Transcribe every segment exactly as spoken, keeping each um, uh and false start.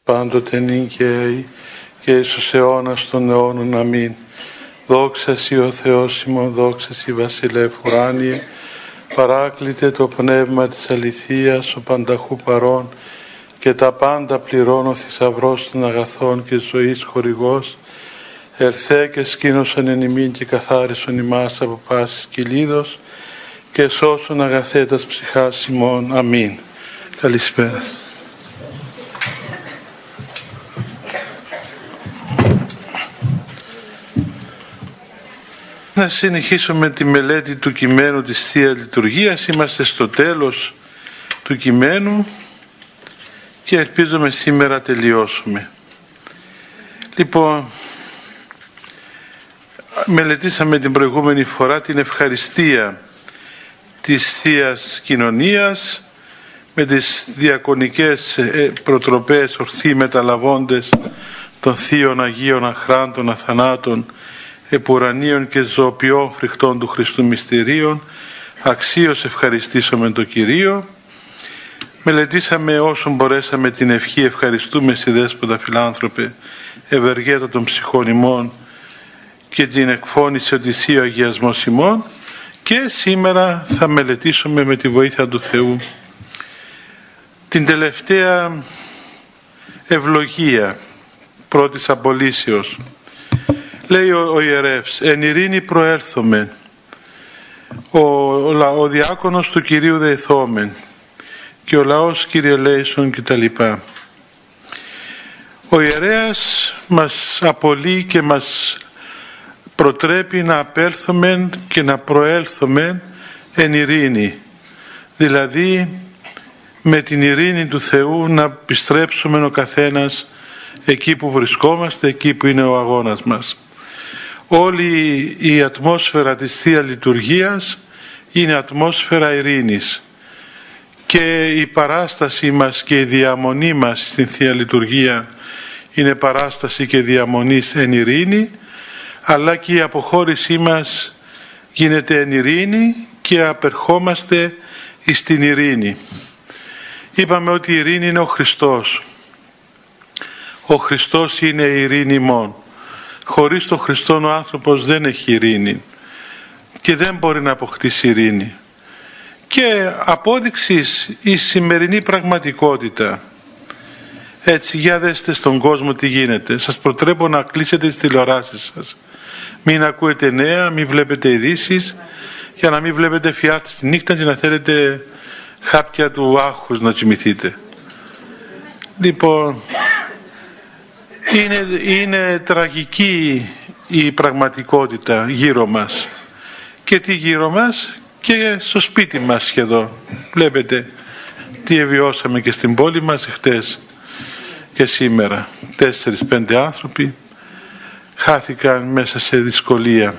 πάντοτε νικαίοι και εις τους αιώνας των αιώνων. Αμήν. Δόξα Σοι ο Θεός ημών, δόξα Σοι Βασιλεύ ουράνιε, παράκλητε το πνεύμα της αληθείας, ο πανταχού παρών και τα πάντα πληρώνω θησαυρός των αγαθών και ζωής χορηγός, ερθέ και σκήνωσον εν ημίν και καθάρισον ημάς από πάσης κυλίδος και σώσον αγαθέτας ψυχάς ημών. Αμήν. Καλησπέρα. Να συνεχίσουμε τη μελέτη του κειμένου της Θείας Λειτουργίας. Είμαστε στο τέλος του κειμένου και ελπίζουμε σήμερα τελειώσουμε. Λοιπόν, μελετήσαμε την προηγούμενη φορά την ευχαριστία της Θείας Κοινωνίας με τις διακονικές προτροπές ορθοί μεταλαβώντες των Θείων Αγίων Αχράντων Αθανάτων επουρανίων και ζωοποιών φρικτών του Χριστού μυστηρίων, αξίως ευχαριστήσαμε τον Κυρίο. Μελετήσαμε όσον μπορέσαμε την ευχή ευχαριστούμε στη Δέσποτα Φιλάνθρωπε, ευεργέτα των ψυχών ημών, και την εκφώνηση ότι Θείο Αγιασμός ημών, και σήμερα θα μελετήσουμε με τη βοήθεια του Θεού την τελευταία ευλογία πρώτης απολύσεως. Λέει ο, ο ιερεύς, εν ειρήνη προέλθομεν, ο, ο, ο διάκονος του Κυρίου δεηθόμεν και ο λαός κυριελέησον κτλ. Ο ιερέας μας απολύει και μας προτρέπει να απέλθομεν και να προέλθομεν εν ειρήνη, δηλαδή με την ειρήνη του Θεού να επιστρέψουμε ο καθένας εκεί που βρισκόμαστε, εκεί που είναι ο αγώνας μας. Όλη η ατμόσφαιρα της Θείας Λειτουργίας είναι ατμόσφαιρα ειρήνης και η παράσταση μας και η διαμονή μας στην Θεία Λειτουργία είναι παράσταση και διαμονής εν ειρήνη, αλλά και η αποχώρησή μας γίνεται εν ειρήνη και απερχόμαστε στην ειρήνη. Είπαμε ότι η ειρήνη είναι ο Χριστός. Ο Χριστός είναι η ειρήνη ημών. Χωρίς τον Χριστόν ο άνθρωπος δεν έχει ειρήνη και δεν μπορεί να αποκτήσει ειρήνη. Και απόδειξης η σημερινή πραγματικότητα. Έτσι, για δέστε στον κόσμο τι γίνεται. Σας προτρέπω να κλείσετε τις τηλεοράσεις σας. Μην ακούετε νέα, μην βλέπετε ειδήσεις, για να μην βλέπετε φιάρτες τη νύχτα και να θέλετε χάπια του άγχους να κοιμηθείτε. Λοιπόν, είναι, είναι τραγική η πραγματικότητα γύρω μας. Και τι γύρω μας, και στο σπίτι μας σχεδόν. Βλέπετε τι εβιώσαμε και στην πόλη μας χτες και σήμερα. Τέσσερις πέντε άνθρωποι χάθηκαν μέσα σε δυσκολία.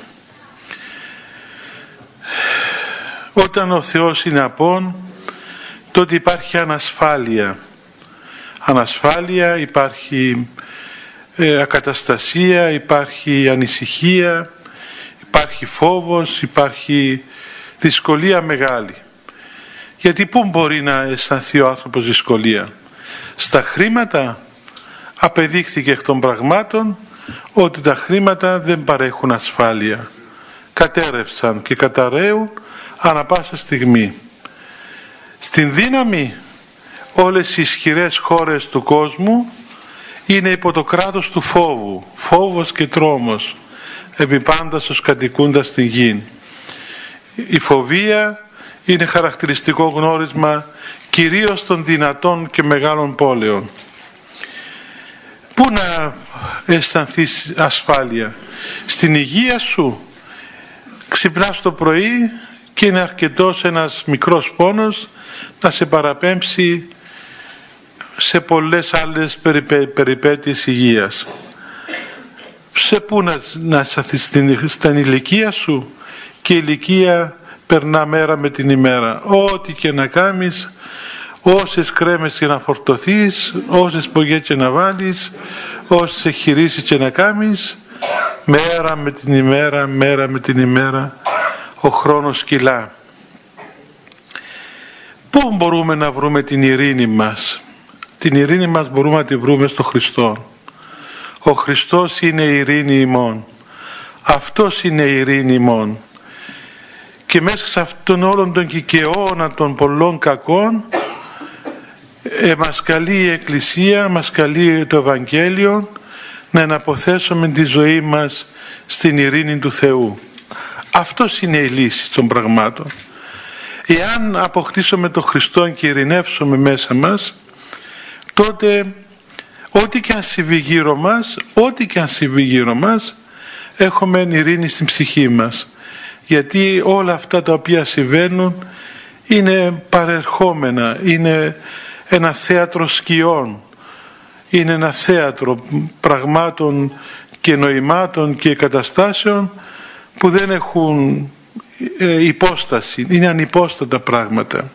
Όταν ο Θεός είναι απόν, τότε υπάρχει ανασφάλεια. Ανασφάλεια, υπάρχει ε, ακαταστασία, υπάρχει ανησυχία, υπάρχει φόβος, υπάρχει δυσκολία μεγάλη. Γιατί πού μπορεί να αισθανθεί ο άνθρωπος δυσκολία? Στα χρήματα? Απεδείχθηκε εκ των πραγμάτων ότι τα χρήματα δεν παρέχουν ασφάλεια. Κατέρευσαν και καταραίουν ανα πάσα στιγμή. Στην δύναμη, όλες οι ισχυρές χώρες του κόσμου είναι υπό το κράτος του φόβου, φόβος και τρόμος, επιπάντας κατοικούντας την γη. Η φοβία είναι χαρακτηριστικό γνώρισμα κυρίως των δυνατών και μεγάλων πόλεων. Πού να αισθανθείς ασφάλεια? Στην υγεία σου? Ξυπνάς το πρωί και είναι αρκετός ένας μικρός πόνος να σε παραπέμψει σε πολλές άλλες περιπέ, περιπέτειες υγείας. Σε πού να, να σταθείς? στην, στην ηλικία σου? Και η ηλικία περνά μέρα με την ημέρα. Ό,τι και να κάνεις, όσες κρέμες και να φορτωθείς, όσες πογιές και να βάλεις, όσες εγχειρήσεις και να κάνεις, μέρα με την ημέρα, μέρα με την ημέρα ο χρόνος κυλά. Πού μπορούμε να βρούμε την ειρήνη μας? Την ειρήνη μας μπορούμε να τη βρούμε στο Χριστό. Ο Χριστός είναι η ειρήνη ημών. Αυτός είναι η ειρήνη ημών. Και μέσα σε αυτόν όλων των κικαιώνα των πολλών κακών ε, μας καλεί η Εκκλησία, μας καλεί το Ευαγγέλιο να εναποθέσουμε τη ζωή μας στην ειρήνη του Θεού. Αυτός είναι η λύση των πραγμάτων. Εάν αποκτήσουμε τον Χριστό και ειρηνεύσουμε μέσα μας, τότε ό,τι και αν συμβεί γύρω μας, ό,τι και αν συμβεί γύρω μας, έχουμε ειρήνη στην ψυχή μας. Γιατί όλα αυτά τα οποία συμβαίνουν είναι παρερχόμενα, είναι ένα θέατρο σκιών, είναι ένα θέατρο πραγμάτων και νοημάτων και καταστάσεων που δεν έχουν ε, υπόσταση, είναι ανυπόστατα πράγματα.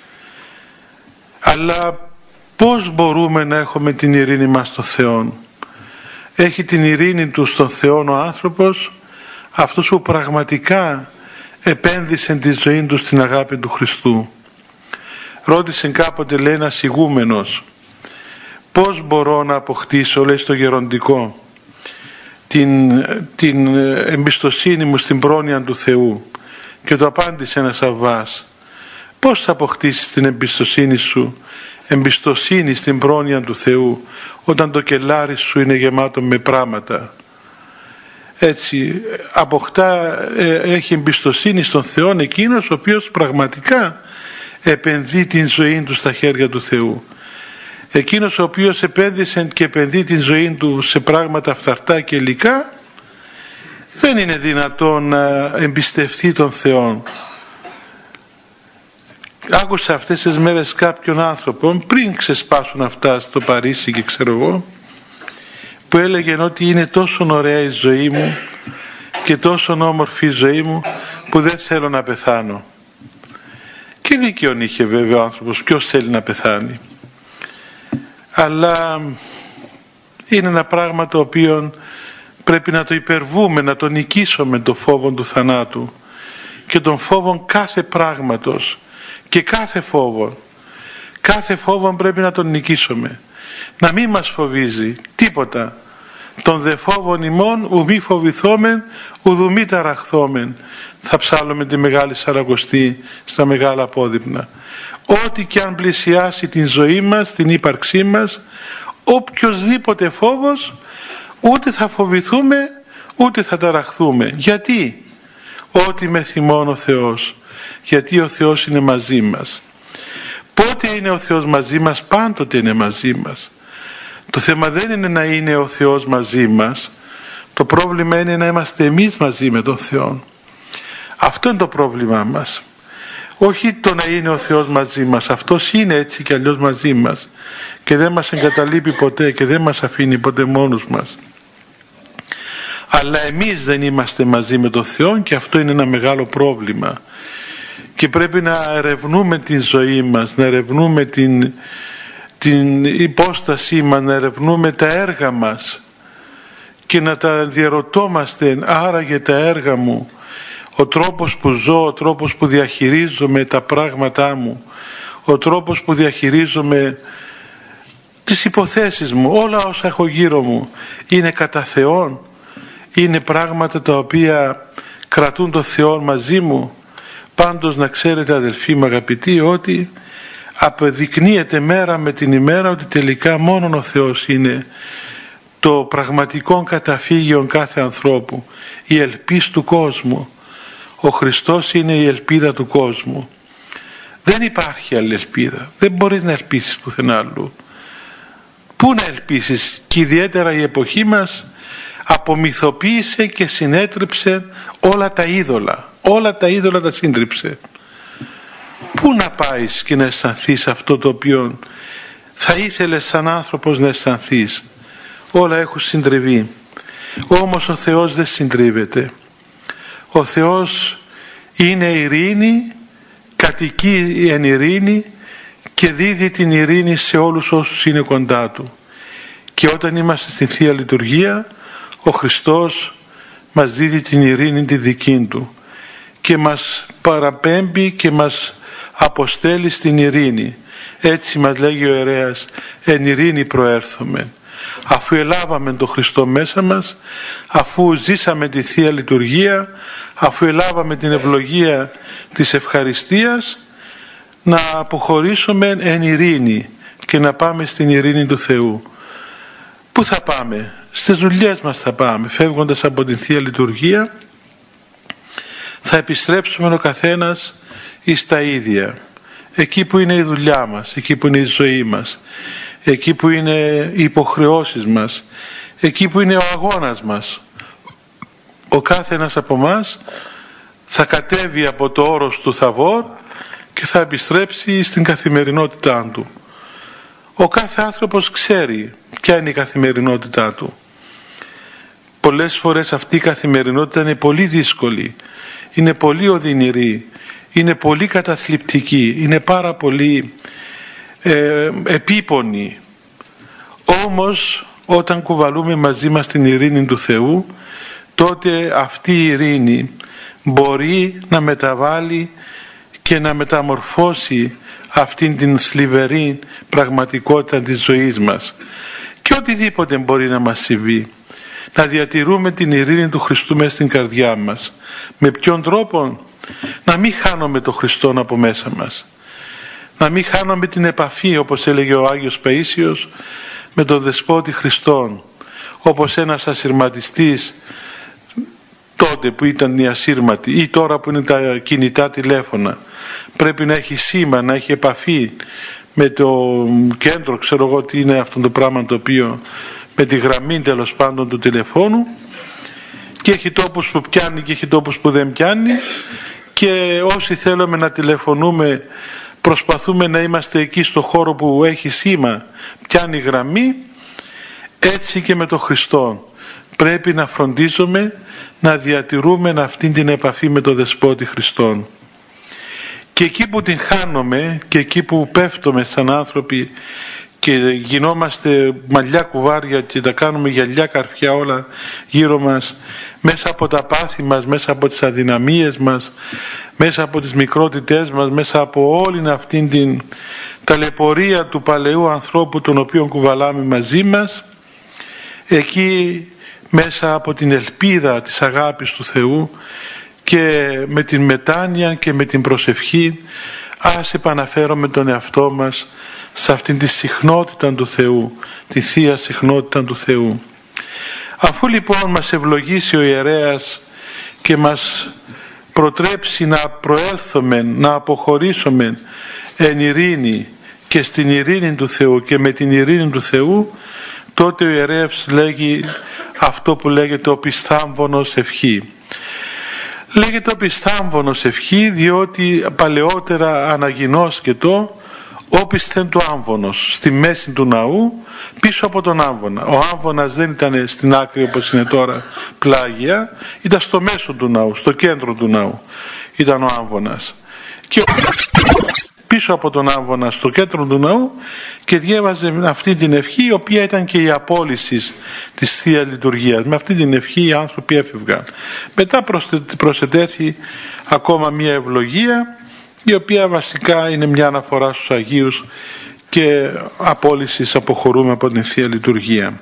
Αλλά πώς μπορούμε να έχουμε την ειρήνη μας στο Θεό? Έχει την ειρήνη του στον Θεό ο άνθρωπος, αυτός που πραγματικά επένδυσε τη ζωή του στην αγάπη του Χριστού. Ρώτησε κάποτε, λέει, ένας ηγούμενος, πώς μπορώ να αποκτήσω, λέει, στο γεροντικό, την, την εμπιστοσύνη μου στην πρόνοια του Θεού? Και το απάντησε ένας Αββάς, πώς θα αποκτήσεις την εμπιστοσύνη σου, εμπιστοσύνη στην πρόνοια του Θεού, όταν το κελάρι σου είναι γεμάτο με πράματα? Έτσι αποκτά, ε, έχει εμπιστοσύνη στον Θεό εκείνος ο οποίος πραγματικά επενδύει την ζωή του στα χέρια του Θεού. Εκείνος ο οποίος επένδυσε και επενδύει την ζωή του σε πράγματα φθαρτά και υλικά, δεν είναι δυνατόν να εμπιστευτεί τον Θεό. Άκουσα αυτές τις μέρες κάποιον άνθρωπο, πριν ξεσπάσουν αυτά στο Παρίσι και ξέρω εγώ, που έλεγε ότι είναι τόσο ωραία η ζωή μου και τόσο όμορφη η ζωή μου που δεν θέλω να πεθάνω. Και δίκαιον είχε βέβαια ο άνθρωπος, ποιος θέλει να πεθάνει? Αλλά είναι ένα πράγμα το οποίο πρέπει να το υπερβούμε, να το νικήσουμε, το φόβο του θανάτου και τον φόβο κάθε πράγματος και κάθε φόβο. Κάθε φόβο πρέπει να τον νικήσουμε. Να μην μας φοβίζει τίποτα. Τον δε φόβον ημών ου μη φοβηθόμεν ουδου μη ταραχθόμεν, θα ψάλλουμε τη Μεγάλη Σαρακοστή στα μεγάλα απόδειπνα. Ό,τι και αν πλησιάσει την ζωή μας, την ύπαρξή μας, οποιοσδήποτε φόβος, ούτε θα φοβηθούμε ούτε θα ταραχθούμε. Γιατί? Ότι με θυμώνει ο Θεός. Γιατί ο Θεός είναι μαζί μας. Πότε είναι ο Θεός μαζί μας? Πάντοτε είναι μαζί μας. Το θέμα δεν είναι να είναι ο Θεός μαζί μας. Το πρόβλημα είναι να είμαστε εμείς μαζί με τον Θεό. Αυτό είναι το πρόβλημά μας. Όχι το να είναι ο Θεός μαζί μας. Αυτός είναι έτσι και αλλιώς μαζί μας και δεν μας εγκαταλείπει ποτέ και δεν μας αφήνει ποτέ μόνους μας. Αλλά εμείς δεν είμαστε μαζί με τον Θεό και αυτό είναι ένα μεγάλο πρόβλημα. Και πρέπει να ερευνούμε την ζωή μας, να ερευνούμε την, την υπόστασή μας, να ερευνούμε τα έργα μας και να τα διαρωτόμαστε, άραγε τα έργα μου, ο τρόπος που ζω, ο τρόπος που διαχειρίζομαι τα πράγματά μου, ο τρόπος που διαχειρίζομαι τις υποθέσεις μου, όλα όσα έχω γύρω μου, είναι κατά Θεόν, είναι πράγματα τα οποία κρατούν τον Θεό μαζί μου? Πάντως να ξέρετε, αδελφοί μου αγαπητοί, ότι αποδεικνύεται μέρα με την ημέρα ότι τελικά μόνον ο Θεός είναι το πραγματικό καταφύγιο κάθε ανθρώπου, η ελπίς του κόσμου. Ο Χριστός είναι η ελπίδα του κόσμου. Δεν υπάρχει άλλη ελπίδα. Δεν μπορείς να ελπίσεις πουθενά αλλού. Πού να ελπίσεις? Και ιδιαίτερα η εποχή μας απομυθοποίησε και συνέτριψε όλα τα είδωλα. Όλα τα είδωλα τα σύντριψε. Πού να πάεις και να αισθανθείς αυτό το οποίο θα ήθελες σαν άνθρωπος να αισθανθείς? Όλα έχουν συντριβεί. Όμως ο Θεός δεν συντρίβεται. Ο Θεός είναι ειρήνη, κατοικεί εν ειρήνη και δίδει την ειρήνη σε όλους όσους είναι κοντά Του. Και όταν είμαστε στη Θεία Λειτουργία, ο Χριστός μας δίδει την ειρήνη τη δική Του και μας παραπέμπει και μας αποστέλει στην ειρήνη. Έτσι μας λέγει ο ιερέας, εν ειρήνη προέρθομεν. Αφού ελάβαμε τον Χριστό μέσα μας, αφού ζήσαμε τη Θεία Λειτουργία, αφού ελάβαμε την ευλογία της ευχαριστίας, να αποχωρήσουμε εν ειρήνη και να πάμε στην ειρήνη του Θεού. Πού θα πάμε? Στις δουλειές μας θα πάμε. Φεύγοντας από την Θεία Λειτουργία θα επιστρέψουμε ο καθένας εις τα ίδια. Εκεί που είναι η δουλειά μας, εκεί που είναι η ζωή μας, εκεί που είναι οι υποχρεώσεις μας, εκεί που είναι ο αγώνας μας. Ο κάθε ένας από μας θα κατέβει από το όρος του Θαβόρ και θα επιστρέψει στην καθημερινότητά του. Ο κάθε άνθρωπος ξέρει ποια είναι η καθημερινότητά του. Πολλές φορές αυτή η καθημερινότητα είναι πολύ δύσκολη, είναι πολύ οδυνηρή, είναι πολύ καταθλιπτική, είναι πάρα πολύ ε, επίπονη. Όμως όταν κουβαλούμε μαζί μας την ειρήνη του Θεού, τότε αυτή η ειρήνη μπορεί να μεταβάλει και να μεταμορφώσει αυτήν την θλιβερή πραγματικότητα της ζωής μας. Και οτιδήποτε μπορεί να μας συμβεί, να διατηρούμε την ειρήνη του Χριστού μέσα στην καρδιά μας. Με ποιον τρόπο? Να μην χάνουμε τον Χριστό από μέσα μας, να μην χάνουμε την επαφή, όπως έλεγε ο Άγιος Παΐσιος, με τον Δεσπότη Χριστόν, όπως ένας ασυρματιστής τότε που ήταν οι ασύρματοι ή τώρα που είναι τα κινητά τηλέφωνα, πρέπει να έχει σήμα, να έχει επαφή με το κέντρο, ξέρω εγώ τι είναι αυτό το πράγμα, το οποίο με τη γραμμή τέλος πάντων του τηλεφώνου, και έχει τόπους που πιάνει και έχει τόπους που δεν πιάνει, και όσοι θέλουμε να τηλεφωνούμε προσπαθούμε να είμαστε εκεί στο χώρο που έχει σήμα, πιάνει γραμμή. Έτσι και με τον Χριστό πρέπει να φροντίζουμε να διατηρούμε αυτήν την επαφή με τον Δεσπότη Χριστόν. Και εκεί που την χάνουμε και εκεί που πέφτουμε σαν άνθρωποι και γινόμαστε μαλλιά κουβάρια και τα κάνουμε γυαλιά καρφιά όλα γύρω μας, μέσα από τα πάθη μας, μέσα από τις αδυναμίες μας, μέσα από τις μικρότητές μας, μέσα από όλη αυτήν την ταλαιπωρία του παλαιού ανθρώπου τον οποίο κουβαλάμε μαζί μας, εκεί μέσα από την ελπίδα της αγάπης του Θεού και με την μετάνοια και με την προσευχή, ας επαναφέρουμε τον εαυτό μας σε αυτήν τη συχνότητα του Θεού, τη Θεία συχνότητα του Θεού. Αφού λοιπόν μας ευλογήσει ο ιερέας και μας προτρέψει να προέλθουμε, να αποχωρήσουμε εν ειρήνη και στην ειρήνη του Θεού και με την ειρήνη του Θεού, τότε ο ιερέας λέγει αυτό που λέγεται ο πιστάμβονος ευχή. Λέγεται ο πιστάμβονος ευχή διότι παλαιότερα αναγινώσκετο όπισθεν του άμβονος, στη μέση του ναού, πίσω από τον άμβονα. Ο άμβονας δεν ήταν στην άκρη όπως είναι τώρα πλάγια, ήταν στο μέσο του ναού, στο κέντρο του ναού ήταν ο άμβονας. Και πίσω από τον άμβονα στο κέντρο του ναού και διέβαζε αυτή την ευχή, η οποία ήταν και η απόλυση της Θείας Λειτουργίας. Με αυτή την ευχή οι άνθρωποι έφευγαν. Μετά προσετέθη ακόμα μια ευλογία, η οποία βασικά είναι μια αναφορά στους Αγίους και απόλυσης αποχωρούμε από την Θεία Λειτουργία.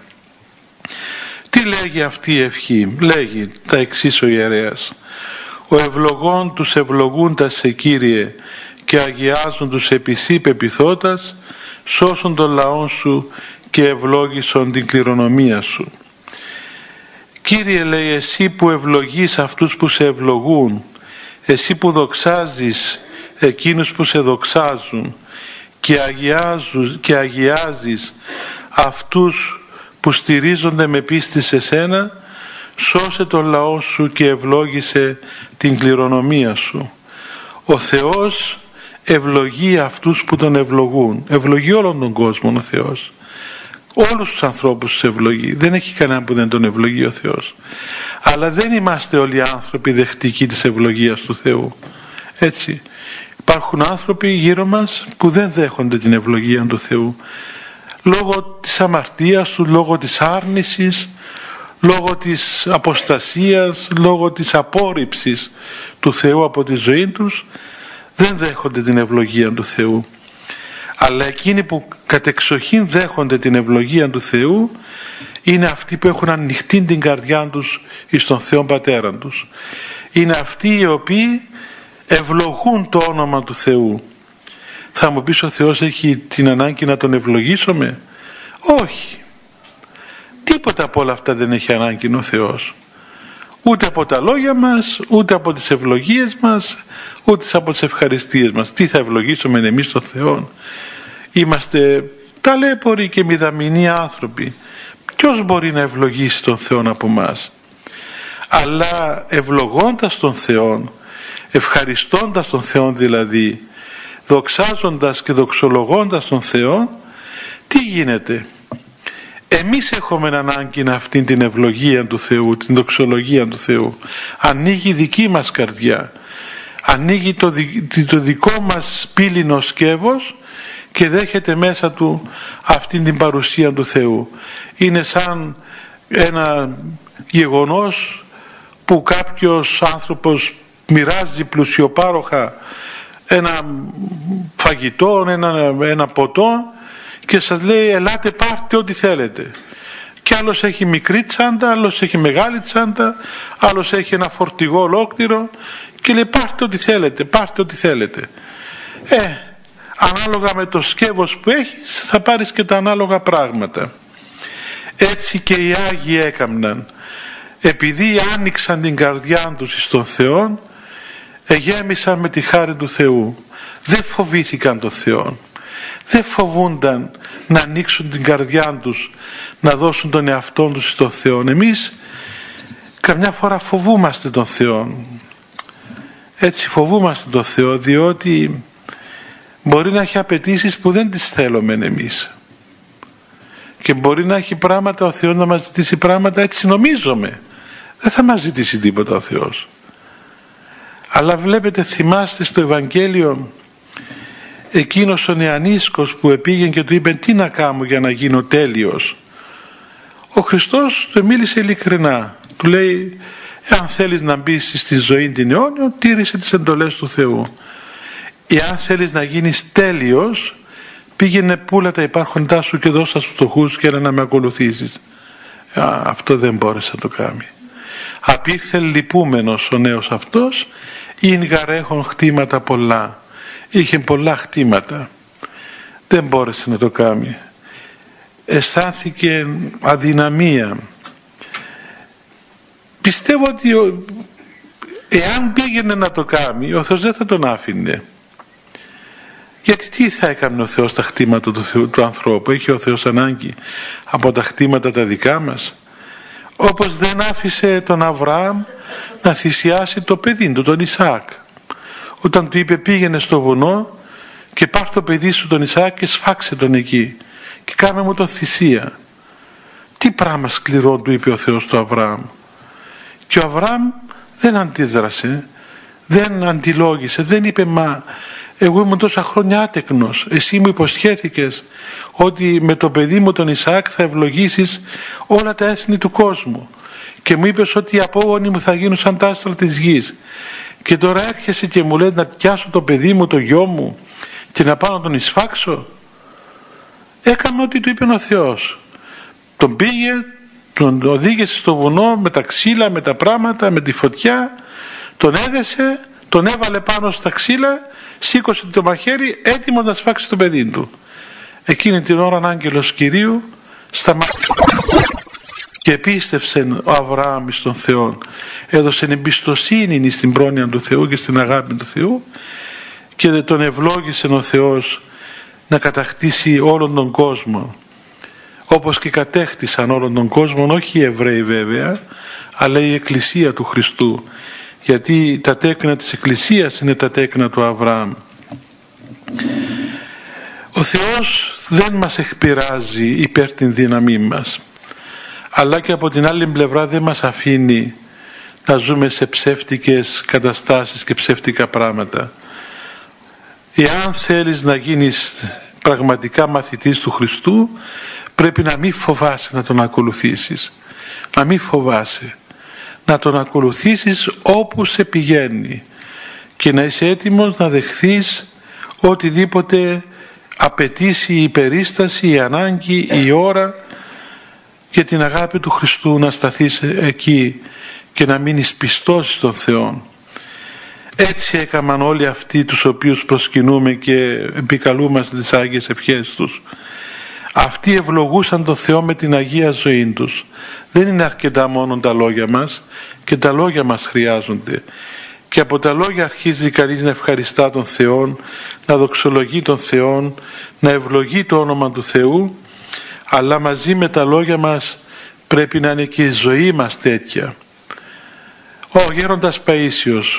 Τι λέγει αυτή η ευχή? Λέγει τα εξής ο ιερέας: ο ευλογών τους ευλογούντας σε Κύριε και αγιάζουν τους επισή πεπιθώτας, σώσον τον λαόν σου και ευλόγησον την κληρονομία σου. Κύριε, λέει, εσύ που ευλογείς αυτούς που σε ευλογούν, εσύ που δοξάζεις εκείνους που σε δοξάζουν και, αγιάζουν, και αγιάζεις αυτούς που στηρίζονται με πίστη σε σένα, σώσε τον λαό σου και ευλόγησε την κληρονομία σου. Ο Θεός ευλογεί αυτούς που τον ευλογούν. Ευλογεί όλον τον κόσμο ο Θεός. Όλους τους ανθρώπους τους ευλογεί. Δεν έχει κανέναν που δεν τον ευλογεί ο Θεός. Αλλά δεν είμαστε όλοι άνθρωποι δεκτικοί της ευλογίας του Θεού. Έτσι. Υπάρχουν άνθρωποι γύρω μας που δεν δέχονται την ευλογία του Θεού. Λόγω της αμαρτίας του, λόγω της άρνησης, λόγω της αποστασίας, λόγω της απόρριψης του Θεού από τη ζωή τους, δεν δέχονται την ευλογία του Θεού. Αλλά εκείνοι που κατεξοχήν δέχονται την ευλογία του Θεού είναι αυτοί που έχουν ανοιχτή την καρδιά τους εις τον Θεό Πατέρα τους. Είναι αυτοί οι οποίοι ευλογούν το όνομα του Θεού. Θα μου πεις, ο Θεός έχει την ανάγκη να τον ευλογήσουμε? Όχι. Τίποτα από όλα αυτά δεν έχει ανάγκη ο Θεός. Ούτε από τα λόγια μας, ούτε από τις ευλογίες μας, ούτε από τις ευχαριστίες μας. Τι θα ευλογήσουμε εμείς τον Θεό? Είμαστε ταλέποροι και μηδαμινοί άνθρωποι. Ποιος μπορεί να ευλογήσει τον Θεό από μας? Αλλά ευλογώντας τον Θεό, ευχαριστώντας τον Θεό δηλαδή, δοξάζοντας και δοξολογώντας τον Θεό, τι γίνεται? Εμείς έχουμε ανάγκη αυτήν την ευλογία του Θεού, την δοξολογία του Θεού. Ανοίγει η δική μας καρδιά, ανοίγει το, δι, το δικό μας πύληνο σκεύος και δέχεται μέσα του αυτήν την παρουσία του Θεού. Είναι σαν ένα γεγονός που κάποιος άνθρωπος μοιράζει πλουσιοπάροχα ένα φαγητό, ένα, ένα ποτό και σας λέει ελάτε πάρτε ό,τι θέλετε. Και άλλος έχει μικρή τσάντα, άλλος έχει μεγάλη τσάντα, άλλος έχει ένα φορτηγό ολόκληρο και λέει πάρτε ό,τι θέλετε, πάρτε ό,τι θέλετε. Ε, ανάλογα με το σκεύος που έχεις θα πάρεις και τα ανάλογα πράγματα. Έτσι και οι Άγιοι έκαμναν. Επειδή άνοιξαν την καρδιά τους στον Θεό, εγέμισαν με τη χάρη του Θεού. Δεν φοβήθηκαν τον Θεό. Δεν φοβούνταν να ανοίξουν την καρδιά τους, να δώσουν τον εαυτό τους στον Θεό. Εμείς καμιά φορά φοβούμαστε τον Θεό. Έτσι φοβούμαστε τον Θεό διότι μπορεί να έχει απαιτήσεις που δεν τις θέλουμε εμείς. Και μπορεί να έχει πράγματα ο Θεός να μας ζητήσει πράγματα, έτσι νομίζουμε. Δεν θα μας ζητήσει τίποτα ο Θεός. Αλλά βλέπετε, θυμάστε στο Ευαγγέλιο εκείνος ο νεανίσκος που επήγαινε και του είπε τι να κάνω για να γίνω τέλειος? Ο Χριστός του μίλησε ειλικρινά. Του λέει εάν θέλεις να μπεις στη ζωή την αιώνιο, τήρησε τις εντολές του Θεού. Εάν θέλεις να γίνεις τέλειος, πήγαινε πούλα τα υπάρχοντά σου και δώσα στους φτωχούς και έλα να με ακολουθήσεις. Α, αυτό δεν μπόρεσε να το κάνει. Απήρθε λυπούμενος ο νέος αυτός, ειν γαρέχον χτήματα πολλά. Είχε πολλά χτήματα, δεν μπόρεσε να το κάνει. Αισθάνθηκε αδυναμία. Πιστεύω ότι ο, εάν πήγαινε να το κάνει, ο Θεός δεν θα τον άφηνε. Γιατί τι θα έκανε ο Θεός τα χτήματα του, Θεού, του ανθρώπου? Έχει ο Θεός ανάγκη από τα χτήματα τα δικά μας? Όπως δεν άφησε τον Αβραάμ να θυσιάσει το παιδί του, τον Ισαάκ. Όταν του είπε πήγαινε στο βουνό και πάρ' το παιδί σου τον Ισαάκ και σφάξε τον εκεί και κάνε μου τον θυσία. Τι πράγμα σκληρό του είπε ο Θεός του Αβραάμ. Και ο Αβραάμ δεν αντίδρασε, δεν αντιλόγησε, δεν είπε μα εγώ ήμουν τόσα χρόνια άτεκνος, εσύ μου υποσχέθηκες ότι με το παιδί μου τον Ισαάκ θα ευλογήσεις όλα τα έθνη του κόσμου και μου είπες ότι οι απόγονοι μου θα γίνουν σαν τα άστρα της γης και τώρα έρχεσαι και μου λες να πιάσω το παιδί μου, το γιο μου και να πάω να τον εισφάξω? Έκαμε ό,τι του είπε ο Θεός. Τον πήγε, τον οδήγησε στο βουνό με τα ξύλα, με τα πράγματα, με τη φωτιά, τον έδεσε, τον έβαλε πάνω στα ξύλα, σήκωσε το μαχαίρι έτοιμο να σφάξει το παιδί του. Εκείνη την ώρα ο άγγελος Κυρίου σταμάτησε και πίστευσε ο Αβραάμ στον Θεό, έδωσε εμπιστοσύνη στην πρόνοια του Θεού και στην αγάπη του Θεού και τον ευλόγησε ο Θεός να κατακτήσει όλον τον κόσμο, όπως και κατέχτησαν όλον τον κόσμο, όχι οι Εβραίοι βέβαια, αλλά η Εκκλησία του Χριστού, γιατί τα τέκνα της Εκκλησίας είναι τα τέκνα του Αβραάμ. Ο Θεός δεν μας εκπειράζει υπέρ την δύναμή μας, αλλά και από την άλλη πλευρά δεν μας αφήνει να ζούμε σε ψεύτικες καταστάσεις και ψεύτικα πράγματα. Εάν θέλεις να γίνεις πραγματικά μαθητής του Χριστού, πρέπει να μην φοβάσαι να τον ακολουθήσεις, να μην φοβάσαι να τον ακολουθήσεις όπου σε πηγαίνει και να είσαι έτοιμος να δεχθείς οτιδήποτε απαιτήσει, η περίσταση, η ανάγκη, η ώρα για την αγάπη του Χριστού να σταθείς εκεί και να μείνεις πιστός στον Θεό. Έτσι έκαναν όλοι αυτοί τους οποίους προσκυνούμε και επικαλούμαστε τις Άγιες ευχές τους. Αυτοί ευλογούσαν τον Θεό με την Αγία ζωή τους. Δεν είναι αρκετά μόνο τα λόγια μας, και τα λόγια μας χρειάζονται. Και από τα λόγια αρχίζει κανείς να ευχαριστά τον Θεό, να δοξολογεί τον Θεό, να ευλογεί το όνομα του Θεού, αλλά μαζί με τα λόγια μας πρέπει να είναι και η ζωή μας τέτοια. Ο γέροντας Παΐσιος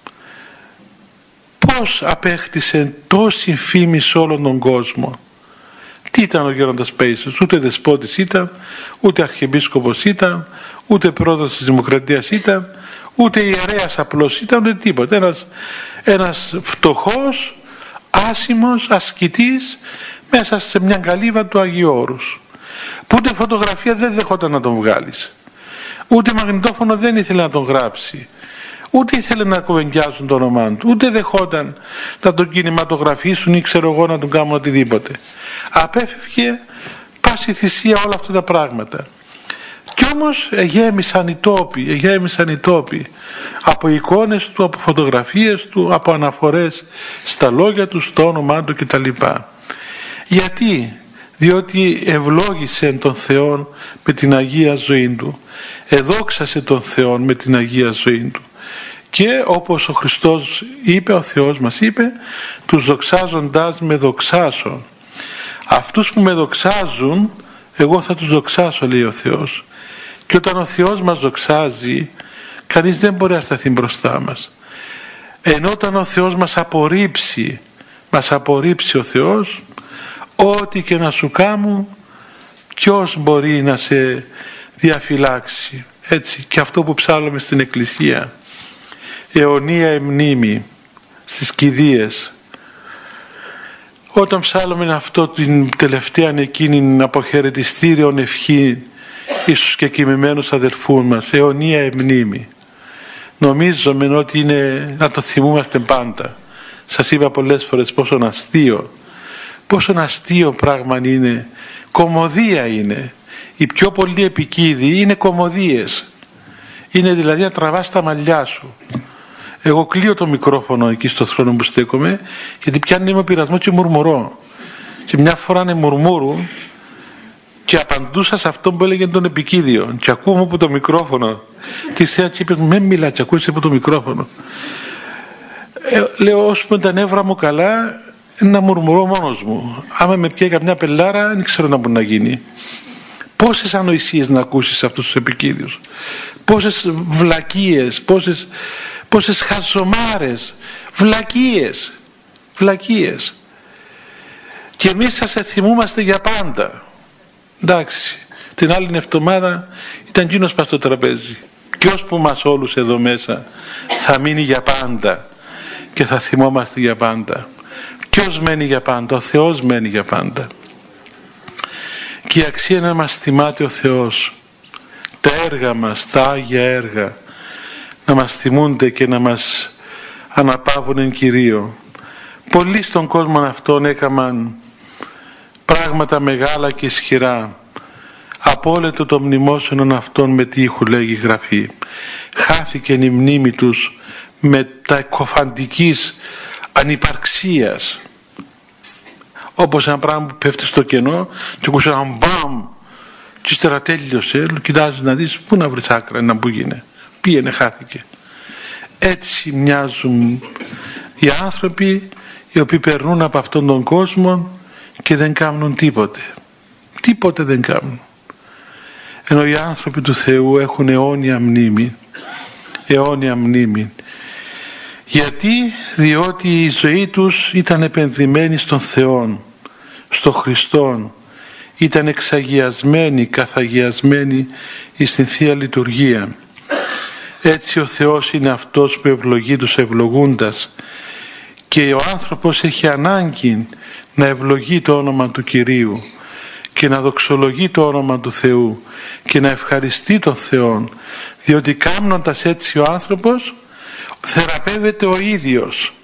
πώς απέκτησε τόση φήμη σε όλον τον κόσμο? Τι ήταν ο γέροντας Παΐσιος? Ούτε δεσπότης ήταν, ούτε αρχιεπίσκοπος ήταν, ούτε πρόεδρος της Δημοκρατίας ήταν, ούτε ιερέας απλώς ήταν, ούτε τίποτα. Ένας, ένας φτωχός, άσημος, ασκητής μέσα σε μια καλύβα του Αγίου Όρους, που ούτε φωτογραφία δεν δεχόταν να τον βγάλεις, ούτε μαγνητόφωνο δεν ήθελε να τον γράψει, ούτε ήθελε να κουβεντιάζουν το όνομά του, ούτε δεχόταν να τον κινηματογραφήσουν ή ξέρω εγώ να τον κάνουν οτιδήποτε. Απέφευγε πάση θυσία όλα αυτά τα πράγματα. Κι όμως γέμισαν οι τόποι, γέμισαν οι τόποι από εικόνες του, από φωτογραφίες του, από αναφορές στα λόγια του, στο όνομά του κτλ. Γιατί? Διότι ευλόγησε τον Θεό με την Αγία ζωή του, εδόξασε τον Θεό με την Αγία ζωή του. Και όπως ο Χριστός είπε, ο Θεός μας είπε, τους δοξάζοντάς με δοξάσω. Αυτούς που με δοξάζουν, εγώ θα τους δοξάσω, λέει ο Θεός. Και όταν ο Θεός μας δοξάζει, κανείς δεν μπορεί να σταθεί μπροστά μας. Ενώ όταν ο Θεός μας απορρίψει, μας απορρίψει ο Θεός, ό,τι και να σου κάμουν, ποιος μπορεί να σε διαφυλάξει? Έτσι, και αυτό που ψάλλουμε στην Εκκλησία, αιωνία εμνήμη στις κηδείες, όταν ψάλλουμε αυτό την τελευταία εκείνη αποχαιρετιστήριο ευχή ίσως και κοιμημένους αδελφούς μας, αιωνία εμνήμη, νομίζουμε ότι είναι να το θυμούμαστε πάντα. Σας είπα πολλές φορές πόσο αστείο, πόσο αστείο πράγμα είναι, κωμωδία είναι. Οι πιο πολλοί επικίδιοι είναι κωμωδίες, είναι δηλαδή να τραβάς τα μαλλιά σου. Εγώ κλείω το μικρόφωνο εκεί στο θρόνο που στέκομαι, γιατί πιάνει με πειρασμό και μουρμουρώ. Και μια φορά είναι μουρμούρου και απαντούσα σε αυτό που έλεγε τον επικίδιο. Και ακούω από το μικρόφωνο. Τι θέα και είπε, με μιλά, και ακούσει από το μικρόφωνο. Ε, λέω, όσο με τα νεύρα μου καλά, να μουρμουρώ μόνος μου. Άμα με πιέει καμιά πελάρα, δεν ξέρω να μπορεί να γίνει. Πόσες ανοησίες να ακούσεις αυτούς τους επικίδιους. Πόσες βλακίες, πόσες... πόσες χαζομάρες, βλακίες, βλακίες. Και εμείς σας θυμούμαστε για πάντα. Εντάξει, την άλλη εβδομάδα ήταν εκείνος πας στο τραπέζι. Ποιος που μας όλους εδώ μέσα θα μείνει για πάντα και θα θυμόμαστε για πάντα? Ποιος μένει για πάντα? Ο Θεός μένει για πάντα. Και η αξία να μας θυμάται ο Θεός, τα έργα μας, τα Άγια έργα, να μας θυμούνται και να μας αναπαύουν εν Κυρίω. Πολλοί στον κόσμο αυτόν έκαναν πράγματα μεγάλα και ισχυρά. Απόλυτο το μνημόσυνον αυτών με τείχου, λέγει η Γραφή. Χάθηκε η μνήμη τους με τα εκοφαντικής ανυπαρξίας. Όπως ένα πράγμα που πέφτει στο κενό και ακούς ένα μπαμ και ύστερα τέλειωσε. Κοιτάζεις να δεις πού να βρεις άκρα να που γίνει. Πήγαινε, χάθηκε. Έτσι μοιάζουν οι άνθρωποι οι οποίοι περνούν από αυτόν τον κόσμο και δεν κάνουν τίποτε. Τίποτε δεν κάνουν. Ενώ οι άνθρωποι του Θεού έχουν αιώνια μνήμη. Αιώνια μνήμη. Γιατί? Διότι η ζωή τους ήταν επενδυμένη στον Θεό, στον Χριστόν. Ήταν εξαγιασμένη, καθαγιασμένη στην Θεία Λειτουργία. Έτσι ο Θεός είναι αυτός που ευλογεί τους ευλογούντας, και ο άνθρωπος έχει ανάγκη να ευλογεί το όνομα του Κυρίου και να δοξολογεί το όνομα του Θεού και να ευχαριστεί τον Θεό, διότι κάνοντας έτσι ο άνθρωπος θεραπεύεται ο ίδιος,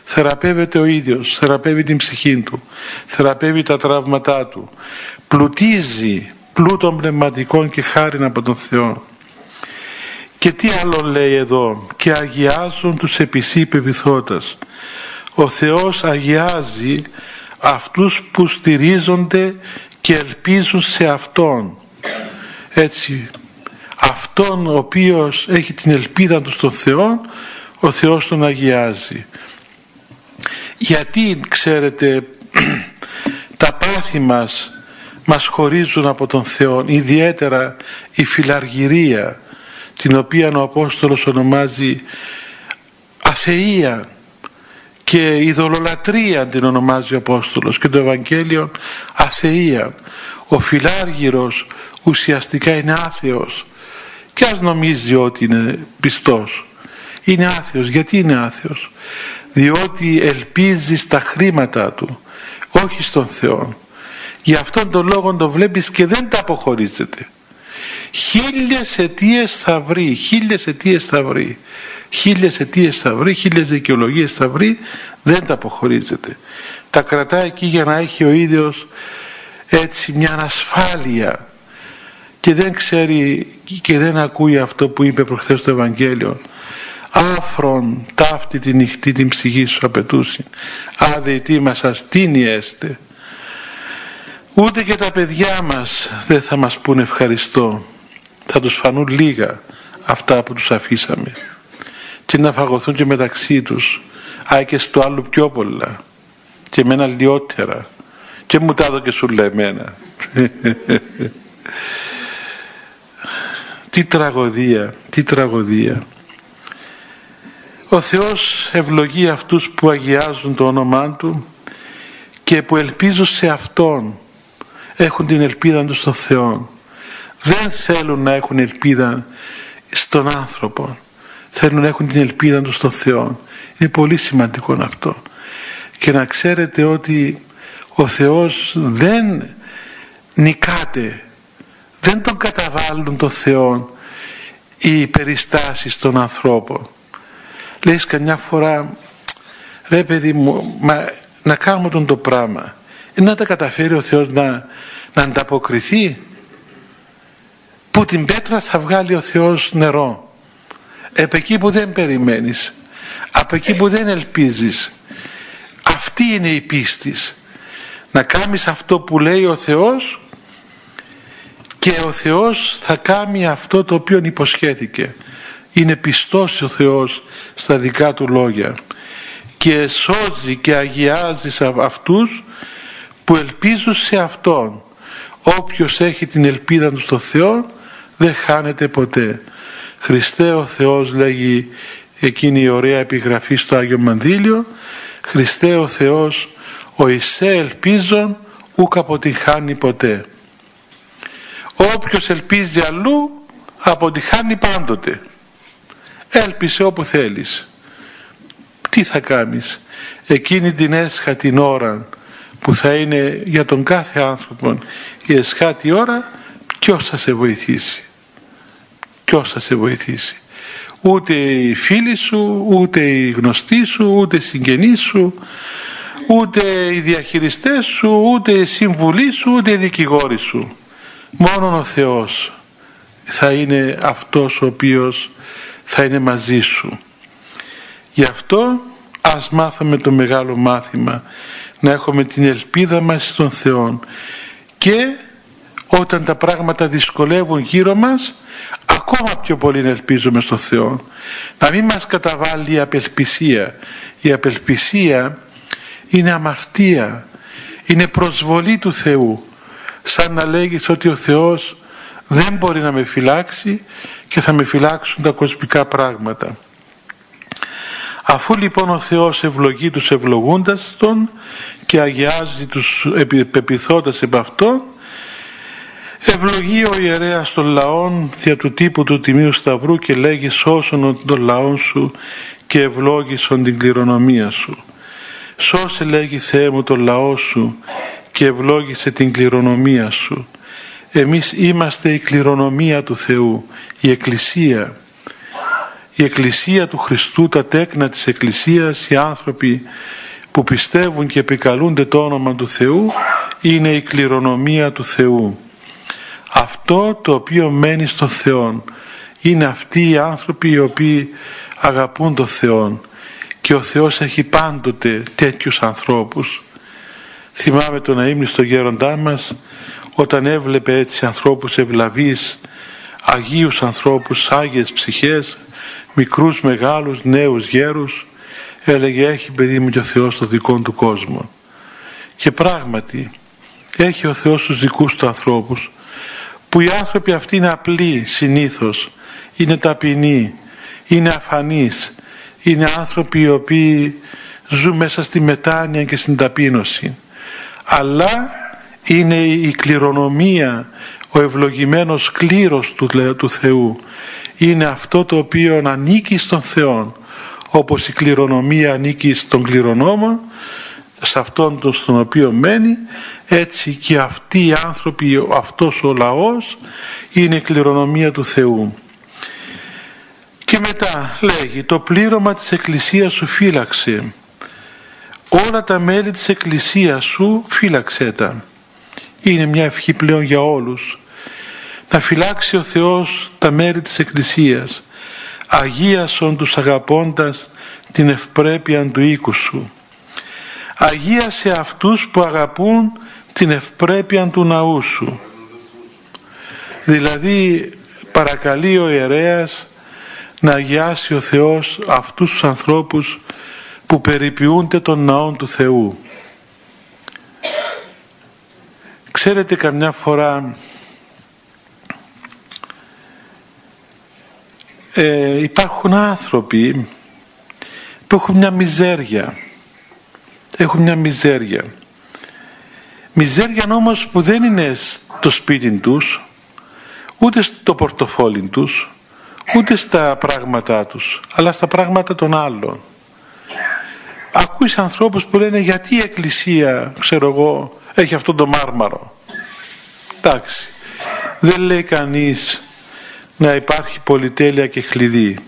θεραπεύεται ο ίδιος, θεραπεύει την ψυχή του, θεραπεύει τα τραύματά του, πλουτίζει πλούτων πνευματικών και χάριν από τον Θεό. Και τι άλλο λέει εδώ? Και αγιάζουν τους επισή πεποιθώτας. Ο Θεός αγιάζει αυτούς που στηρίζονται και ελπίζουν σε Αυτόν. Έτσι, Αυτόν ο οποίος έχει την ελπίδα του στον Θεό, ο Θεός τον αγιάζει. Γιατί, ξέρετε, τα πάθη μας μας χωρίζουν από τον Θεό, ιδιαίτερα η φιλαργυρία, την οποία ο Απόστολος ονομάζει αθεία, και η ειδωλολατρία την ονομάζει ο Απόστολος, και το Ευαγγέλιο αθεία. Ο φιλάργυρος ουσιαστικά είναι άθεος, και ας νομίζει ότι είναι πιστός, είναι άθεος. Γιατί είναι άθεος? Διότι ελπίζει στα χρήματα του, όχι στον Θεό. Γι' αυτόν τον λόγο το βλέπεις και δεν τα αποχωρίζεται. Χίλιες αιτίες θα βρει, χίλιες αιτίες θα βρει, χίλιες αιτίες θα βρει, χίλιες δικαιολογίες θα βρει, δεν τα αποχωρίζεται. Τα κρατάει εκεί για να έχει ο ίδιος έτσι μια ανασφάλεια, και δεν ξέρει και δεν ακούει αυτό που είπε προχθές στο Ευαγγέλιο: άφρον ταύτη τη νυχτή την ψυχή σου απαιτούσε, άδε τι μας αστήνει έστε. Ούτε και τα παιδιά μας δεν θα μας πούν ευχαριστώ. Θα τους φανούν λίγα αυτά που τους αφήσαμε, και να φαγωθούν και μεταξύ τους. Α, και στο άλλο πιο πολλά, και εμένα λιότερα, και μου τα έδωκε σου λέει εμένα. Τι τραγωδία, τι τραγωδία. Ο Θεός ευλογεί αυτούς που αγιάζουν το όνομά Του και που ελπίζουν σε Αυτόν, έχουν την ελπίδα τους στον Θεό. Δεν θέλουν να έχουν ελπίδα στον άνθρωπο, θέλουν να έχουν την ελπίδα τους στον Θεό. Είναι πολύ σημαντικό αυτό. Και να ξέρετε ότι ο Θεός δεν νικάται, δεν τον καταβάλουν τον Θεό οι περιστάσεις των ανθρώπων. Λες καμιά φορά, ρε παιδί μου, μα, να κάνουμε τον το πράγμα, να τα καταφέρει ο Θεός να, να ανταποκριθεί? Που την πέτρα θα βγάλει ο Θεός νερό, από εκεί που δεν περιμένεις, από εκεί που δεν ελπίζεις. Αυτή είναι η πίστη, να κάνεις αυτό που λέει ο Θεός, και ο Θεός θα κάνει αυτό το οποίο υποσχέθηκε. Είναι πιστός ο Θεός στα δικά Του λόγια, και σώζει και αγιάζει αυτούς που ελπίζουν σε Αυτόν. Όποιος έχει την ελπίδα του στο Θεό δεν χάνεται ποτέ. Χριστέ ο Θεός, λέγει εκείνη η ωραία επιγραφή στο Άγιο Μανδύλιο, Χριστέ ο Θεός, ο εισέ ελπίζων ούκ αποτυχάνει ποτέ. Όποιος ελπίζει αλλού αποτυχάνει πάντοτε. Έλπισε όπου θέλεις. Τι θα κάνεις εκείνη την έσχατη ώρα που θα είναι για τον κάθε άνθρωπο η εσχάτη ώρα? Ποιος θα σε βοηθήσει? Ποιος θα σε βοηθήσει? Ούτε οι φίλοι σου, ούτε οι γνωστοί σου, ούτε οι συγγενείς σου, ούτε οι διαχειριστές σου, ούτε οι συμβουλοί σου, ούτε οι δικηγόροι σου. Μόνον ο Θεός θα είναι αυτός ο οποίος θα είναι μαζί σου. Γι' αυτό ας μάθουμε το μεγάλο μάθημα, να έχουμε την ελπίδα μας στον Θεό, και όταν τα πράγματα δυσκολεύουν γύρω μας, ακόμα πιο πολύ να ελπίζουμε στον Θεό. Να μην μας καταβάλει η απελπισία. Η απελπισία είναι αμαρτία, είναι προσβολή του Θεού, σαν να λέγεις ότι ο Θεός δεν μπορεί να με φυλάξει και θα με φυλάξουν τα κοσμικά πράγματα. Αφού λοιπόν ο Θεός ευλογεί τους ευλογούντας Τον και αγιάζει τους πεποιθώντας επ' Αυτόν, ευλογεί ο ιερέας των λαών δια του τύπου του Τιμίου Σταυρού και λέγει: σώσον τον λαόν σου και ευλόγησον την κληρονομία σου. Σώσε, λέγει, Θεέ μου, τον λαό σου και ευλόγησε την κληρονομία σου. Εμείς είμαστε η κληρονομία του Θεού, η Εκκλησία. η Εκκλησία του Χριστού, τα τέκνα της Εκκλησίας, οι άνθρωποι που πιστεύουν και επικαλούνται το όνομα του Θεού, είναι η κληρονομία του Θεού. Αυτό το οποίο μένει στον Θεό είναι αυτοί οι άνθρωποι οι οποίοι αγαπούν τον Θεό, και ο Θεός έχει πάντοτε τέτοιους ανθρώπους. Θυμάμαι τον αείμνηστο γέροντά μας, όταν έβλεπε έτσι ανθρώπους ευλαβείς, αγίους ανθρώπους, άγιες ψυχές, μικρούς, μεγάλους, νέους, γέρους, έλεγε έχει παιδί μου και ο Θεός το δικό του κόσμο. Και πράγματι έχει ο Θεός τους δικούς του ανθρώπους, που οι άνθρωποι αυτοί είναι απλοί συνήθως, είναι ταπεινοί, είναι αφανείς, είναι άνθρωποι οι οποίοι ζουν μέσα στη μετάνοια και στην ταπείνωση, αλλά είναι η κληρονομία, ο ευλογημένος κλήρος του, του Θεού, είναι αυτό το οποίο ανήκει στον Θεό, όπως η κληρονομία ανήκει στον κληρονόμο, σε αυτόν τον στον οποίο μένει, έτσι και αυτοί οι άνθρωποι, αυτός ο λαός είναι η κληρονομία του Θεού. Και μετά λέγει, το πλήρωμα της Εκκλησίας σου φύλαξε, όλα τα μέλη της Εκκλησίας σου φύλαξέ τα. Είναι μια ευχή πλέον για όλους, να φυλάξει ο Θεός τα μέλη της Εκκλησίας, αγίασον τους αγαπώντας την ευπρέπεια του οίκου σου. Αγίασε αυτούς που αγαπούν την ευπρέπεια του ναού σου. Δηλαδή παρακαλεί ο ιερέας να αγιάσει ο Θεός αυτούς τους ανθρώπους που περιποιούνται των ναών του Θεού. Ξέρετε, καμιά φορά ε, υπάρχουν άνθρωποι που έχουν μια μιζέρια, έχουν μια μιζέρια μιζέρια όμως που δεν είναι στο σπίτι τους, ούτε στο πορτοφόλι τους, ούτε στα πράγματά τους, αλλά στα πράγματα των άλλων. Ακούεις ανθρώπους που λένε γιατί η Εκκλησία, ξέρω εγώ, έχει αυτό το μάρμαρο. Εντάξει, δεν λέει κανείς να υπάρχει πολυτέλεια και κλειδί,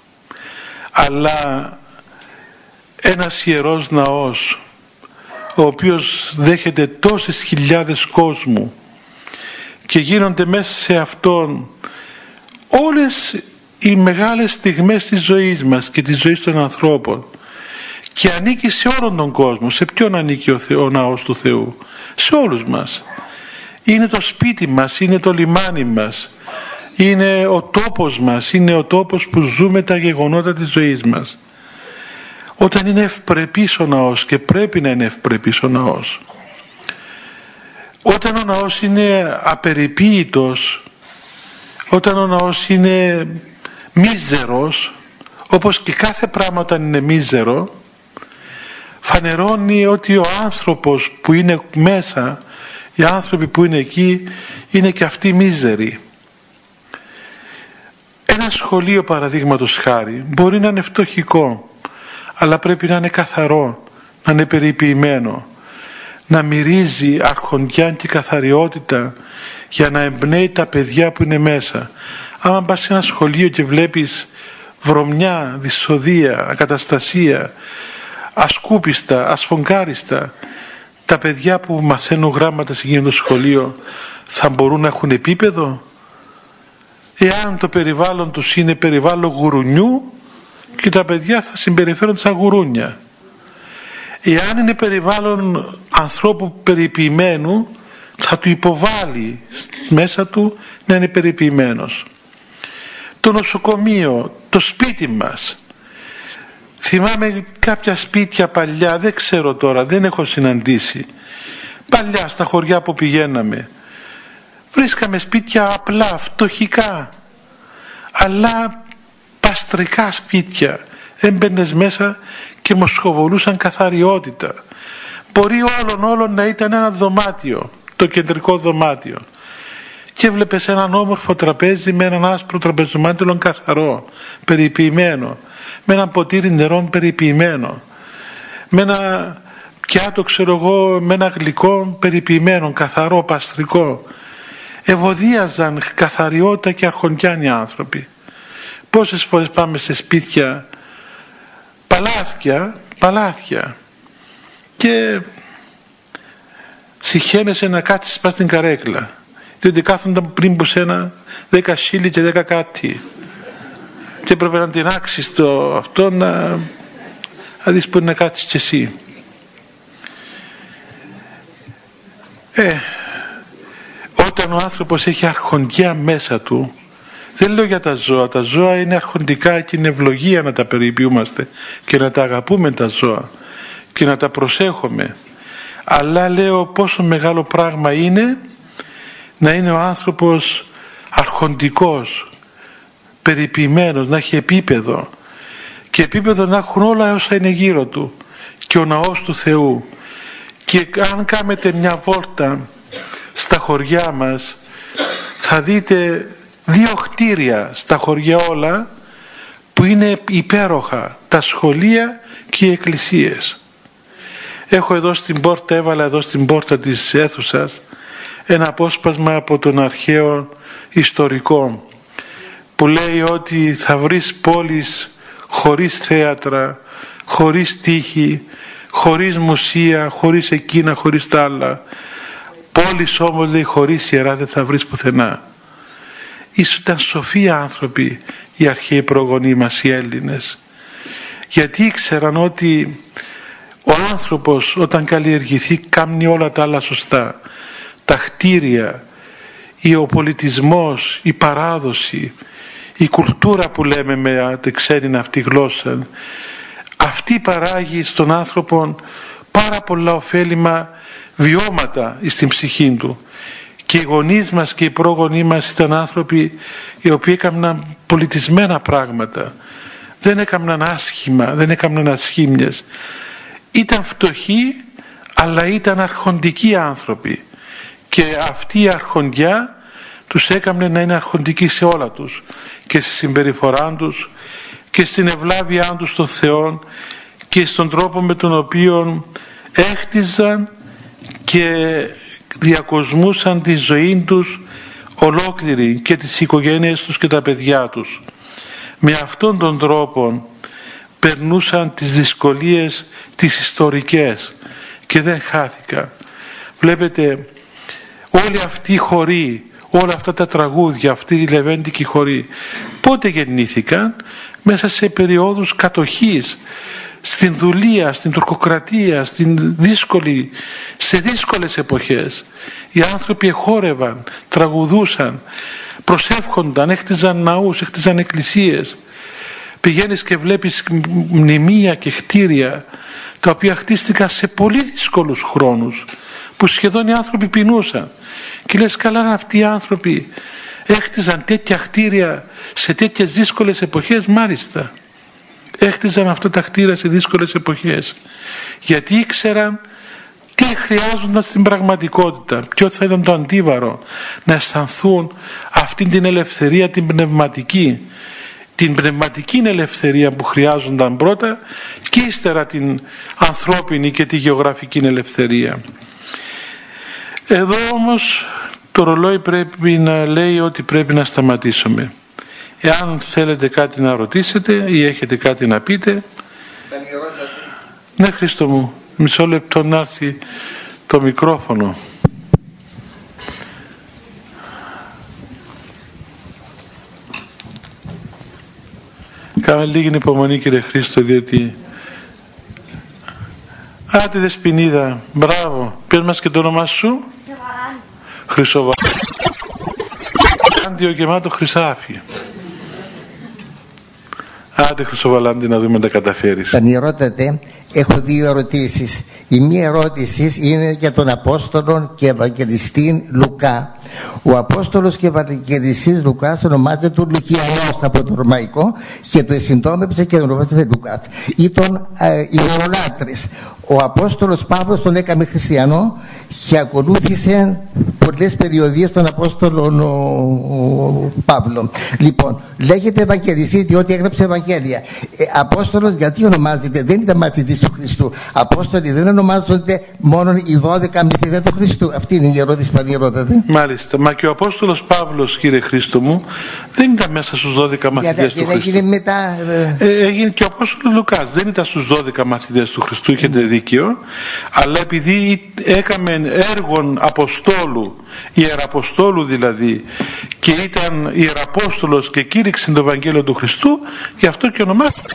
αλλά ένας ιερός ναός, ο οποίος δέχεται τόσες χιλιάδες κόσμου και γίνονται μέσα σε αυτόν όλες οι μεγάλες στιγμές της ζωής μας και της ζωής των ανθρώπων, και ανήκει σε όλον τον κόσμο. Σε ποιον ανήκει ο, Θεό, ο ναός του Θεού? Σε όλους μας. Είναι το σπίτι μας, είναι το λιμάνι μας, είναι ο τόπος μας, είναι ο τόπος που ζούμε τα γεγονότα της ζωής μας. Όταν είναι ευπρεπής ο ναός, και πρέπει να είναι ευπρεπής ο ναός, όταν ο ναός είναι απεριποίητος, όταν ο ναός είναι μίζερος, όπως και κάθε πράγμα όταν είναι μίζερο, φανερώνει ότι ο άνθρωπος που είναι μέσα, οι άνθρωποι που είναι εκεί, είναι και αυτοί μίζεροι. Ένα σχολείο, παραδείγματος χάρη, μπορεί να είναι φτωχικό, αλλά πρέπει να είναι καθαρό, να είναι περιποιημένο, να μυρίζει αρχοντιά και καθαριότητα, για να εμπνέει τα παιδιά που είναι μέσα. Άμα πας σε ένα σχολείο και βλέπεις βρωμιά, δυσοδεία, ακαταστασία, ασκούπιστα, ασφογγάριστα, τα παιδιά που μαθαίνουν γράμματα σε εκείνο το σχολείο θα μπορούν να έχουν επίπεδο? Εάν το περιβάλλον τους είναι περιβάλλον γουρουνιού, και τα παιδιά θα συμπεριφέρονται σαν γουρούνια. Εάν είναι περιβάλλον ανθρώπου περιποιημένου, θα του υποβάλει μέσα του να είναι περιποιημένος. Το νοσοκομείο, το σπίτι μας. Θυμάμαι κάποια σπίτια παλιά, δεν ξέρω τώρα, δεν έχω συναντήσει. Παλιά στα χωριά που πηγαίναμε, βρίσκαμε σπίτια απλά, φτωχικά, αλλά παστρικά σπίτια. Έμπαινες μέσα και μοσχοβολούσαν καθαριότητα. Μπορεί όλον όλον να ήταν ένα δωμάτιο, το κεντρικό δωμάτιο, και έβλεπες έναν όμορφο τραπέζι με έναν άσπρο τραπεζομάντιλο καθαρό, περιποιημένο, με ένα ποτήρι νερών περιποιημένο, με ένα πιάτο, ξέρω εγώ, με ένα γλυκό περιποιημένο, καθαρό, παστρικό. Ευωδίαζαν καθαριότητα και αρχοντιάνοι άνθρωποι. Πόσες φορές πάμε σε σπίτια, παλάθια, παλάθια, και συχαίνεσαι να κάτσεις πας στην καρέκλα, διότι κάθονταν πριν που σένα δέκα χίλι και δέκα κάτι, και έπρεπε να την άξεις το αυτό, να, να δεις που να κάτσεις κι εσύ. Ε, όταν ο άνθρωπος έχει αρχοντιά μέσα του, δεν λέω για τα ζώα, τα ζώα είναι αρχοντικά και είναι ευλογία να τα περιποιούμαστε και να τα αγαπούμε τα ζώα και να τα προσέχουμε, αλλά λέω πόσο μεγάλο πράγμα είναι να είναι ο άνθρωπος αρχοντικός, περιποιημένος, να έχει επίπεδο, και επίπεδο να έχουν όλα όσα είναι γύρω του και ο ναός του Θεού. Και αν κάνετε μια βόλτα στα χωριά μας, θα δείτε δύο κτίρια στα χωριά όλα που είναι υπέροχα, τα σχολεία και οι εκκλησίες. Έχω εδώ στην πόρτα, έβαλα εδώ στην πόρτα της αίθουσας ένα απόσπασμα από τον αρχαίο ιστορικό που λέει ότι θα βρεις πόλεις χωρίς θέατρα, χωρίς τείχη, χωρίς μουσεία, χωρίς εκείνα, χωρίς τα άλλα. Πόλεις όμως, λέει, χωρίς ιερά δεν θα βρεις πουθενά. Ίσως ήταν σοφοί άνθρωποι οι αρχαίοι προγονείς μας, οι Έλληνες, γιατί ήξεραν ότι ο άνθρωπος όταν καλλιεργηθεί κάνει όλα τα άλλα σωστά. Τα κτίρια, ο πολιτισμός, η παράδοση, η κουλτούρα που λέμε με τη ξένη αυτή γλώσσα, αυτή παράγει στον άνθρωπο πάρα πολλά ωφέλιμα βιώματα στην ψυχή του. Και οι γονείς μας και οι πρόγονείς μας ήταν άνθρωποι οι οποίοι έκαναν πολιτισμένα πράγματα, δεν έκαναν άσχημα, δεν έκαναν ασχήμιες. Ήταν φτωχοί, αλλά ήταν αρχοντικοί άνθρωποι, και αυτή η αρχοντιά τους έκαμνε να είναι αρχοντικοί σε όλα τους, και στη συμπεριφορά τους και στην ευλάβειά τους των Θεών και στον τρόπο με τον οποίο έχτιζαν και διακοσμούσαν τη ζωή τους ολόκληρη και τις οικογένειες τους και τα παιδιά τους. Με αυτόν τον τρόπο περνούσαν τις δυσκολίες τις ιστορικές και δεν χάθηκαν. Βλέπετε, όλοι αυτοί οι χωροί, όλα αυτά τα τραγούδια, αυτοί οι λεβέντικοι χωροί, πότε γεννήθηκαν? Μέσα σε περιόδους κατοχής, στην δουλεία, στην τουρκοκρατία, στην δύσκολη, σε δύσκολες εποχές. Οι άνθρωποι εχόρευαν, τραγουδούσαν, προσεύχονταν, έχτιζαν ναούς, έχτιζαν εκκλησίες. Πηγαίνεις και βλέπεις μνημεία και κτίρια τα οποία χτίστηκαν σε πολύ δύσκολους χρόνους, που σχεδόν οι άνθρωποι πεινούσαν, και λες, καλά, αυτοί οι άνθρωποι έχτιζαν τέτοια κτίρια σε τέτοιες δύσκολες εποχές? Μάλιστα, έχτιζαν αυτά τα κτίρια σε δύσκολες εποχές, γιατί ήξεραν τι χρειάζονταν στην πραγματικότητα, ποιο θα ήταν το αντίβαρο, να αισθανθούν αυτή την ελευθερία την πνευματική, την πνευματική ελευθερία που χρειάζονταν πρώτα, και ύστερα την ανθρώπινη και τη γεωγραφική ελευθερία. Εδώ όμως το ρολόι πρέπει να λέει ότι πρέπει να σταματήσουμε. Εάν θέλετε κάτι να ρωτήσετε ή έχετε κάτι να πείτε. Ναι, Χρήστο μου, μισό λεπτό να έρθει το μικρόφωνο. Κάμε λίγη υπομονή, κύριε Χρήστο, διότι... Α, τη Δεσποινίδα, μπράβο. Πες μας και το όνομά σου. Χρυσοβαλάντι. Χρυσοβαλάντι, ο γεμάτο χρυσάφι. Άντε, Χρυσοβαλάντι, να δούμε αν τα καταφέρεις. Πανηρώτατε, έχω δύο ερωτήσεις. Η μία ερώτηση είναι για τον Απόστολο και Ευαγγελιστή Λουκά. Ο Απόστολος και Ευαγγελιστής Λουκάς ονομάζεται του Λουκιανός από το Ρωμαϊκό και το συντόμεψε και ονομάζεται Λουκάς. Ήταν ε, ιδωλολάτρης. Ο Απόστολος Παύλος τον έκαμε χριστιανό και ακολούθησε πολλές περιοδίες των Απόστολων ο, ο Παύλο. Λοιπόν, λέγεται Ευαγγελιστή διότι έγραψε Ευαγγέλια. Ε, Απόστολος γιατί ονομάζεται? Δεν ήταν μαθητής του Χριστού. Απόστολοι δεν ονομάζονται μόνο οι δώδεκα μυθίδες του Χριστού? Αυτή είναι η ερώτηση που ανηρώtate. Μάλιστα. Μα και ο Απόστολος Παύλος, κύριε Χρήστο μου, δεν ήταν μέσα στους δώδεκα μαθητές του Χριστού. Έγινε μετά. Ε, έγινε και ο Απόστολος Λουκάς. Δεν ήταν στους δώδεκα μαθητές του Χριστού, έχετε δίκιο. Αλλά επειδή έκαμε έργον Αποστόλου, Ιεραποστόλου δηλαδή, και ήταν Ιεραπόστολος και κήρυξε το Ευαγγέλιο του Χριστού, γι' αυτό και ονομάστηκε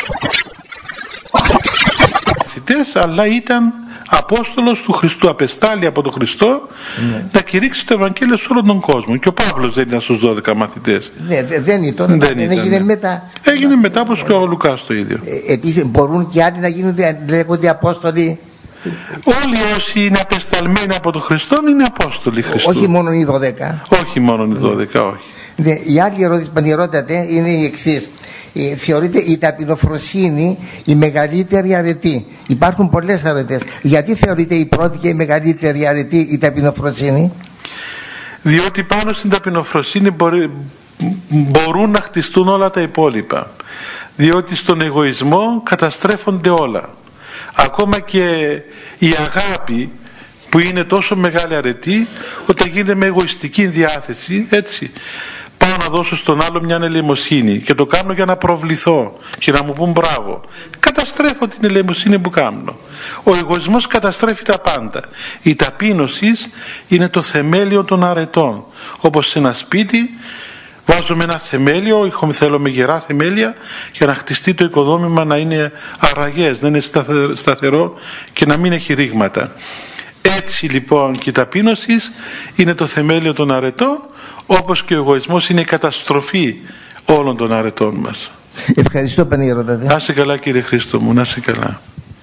μαθητές, αλλά ήταν Απόστολος του Χριστού, απεστάλλει από τον Χριστό ναι. να κηρύξει το Ευαγγέλιο σε όλον τον κόσμο. Και ο Παύλος δεν ήταν στους δώδεκα μαθητές. Ναι, δεν ήταν. Δεν, δεν έγινε μετά. Έγινε μετά, όπως και ο Λουκάς το ίδιο. Ε, επίσης μπορούν και άλλοι να γίνονται, λέγονται Απόστολοι? Όλοι όσοι είναι απεσταλμένοι από τον Χριστό είναι Απόστολοι Χριστού. Όχι μόνο οι δώδεκα. Όχι μόνο οι δώδεκα, όχι. Ναι, η άλλη ερώτηση που ανηρώtate είναι η εξής. Ε, θεωρείται η ταπεινοφροσύνη η μεγαλύτερη αρετή? Υπάρχουν πολλές αρετές. Γιατί θεωρείται η πρώτη και η μεγαλύτερη αρετή η ταπεινοφροσύνη? Διότι πάνω στην ταπεινοφροσύνη μπορεί, μπορούν να χτιστούν όλα τα υπόλοιπα. Διότι στον εγωισμό καταστρέφονται όλα. Ακόμα και η αγάπη που είναι τόσο μεγάλη αρετή, όταν γίνεται με εγωιστική διάθεση, έτσι, πάω να δώσω στον άλλο μια ελεημοσύνη και το κάνω για να προβληθώ και να μου πούν μπράβο, καταστρέφω την ελεημοσύνη που κάνω. Ο εγωισμός καταστρέφει τα πάντα. Η ταπείνωση είναι το θεμέλιο των αρετών. Όπως σε ένα σπίτι βάζουμε ένα θεμέλιο, θέλουμε γερά θεμέλια για να χτιστεί το οικοδόμημα, να είναι αραγές, να είναι σταθερό και να μην έχει ρήγματα. Έτσι λοιπόν και η ταπείνωση είναι το θεμέλιο των αρετών, όπως και ο εγωισμός είναι η καταστροφή όλων των αρετών μας. Ευχαριστώ Παναγιώτα. Να είσαι καλά κύριε Χρήστο μου, να είσαι καλά.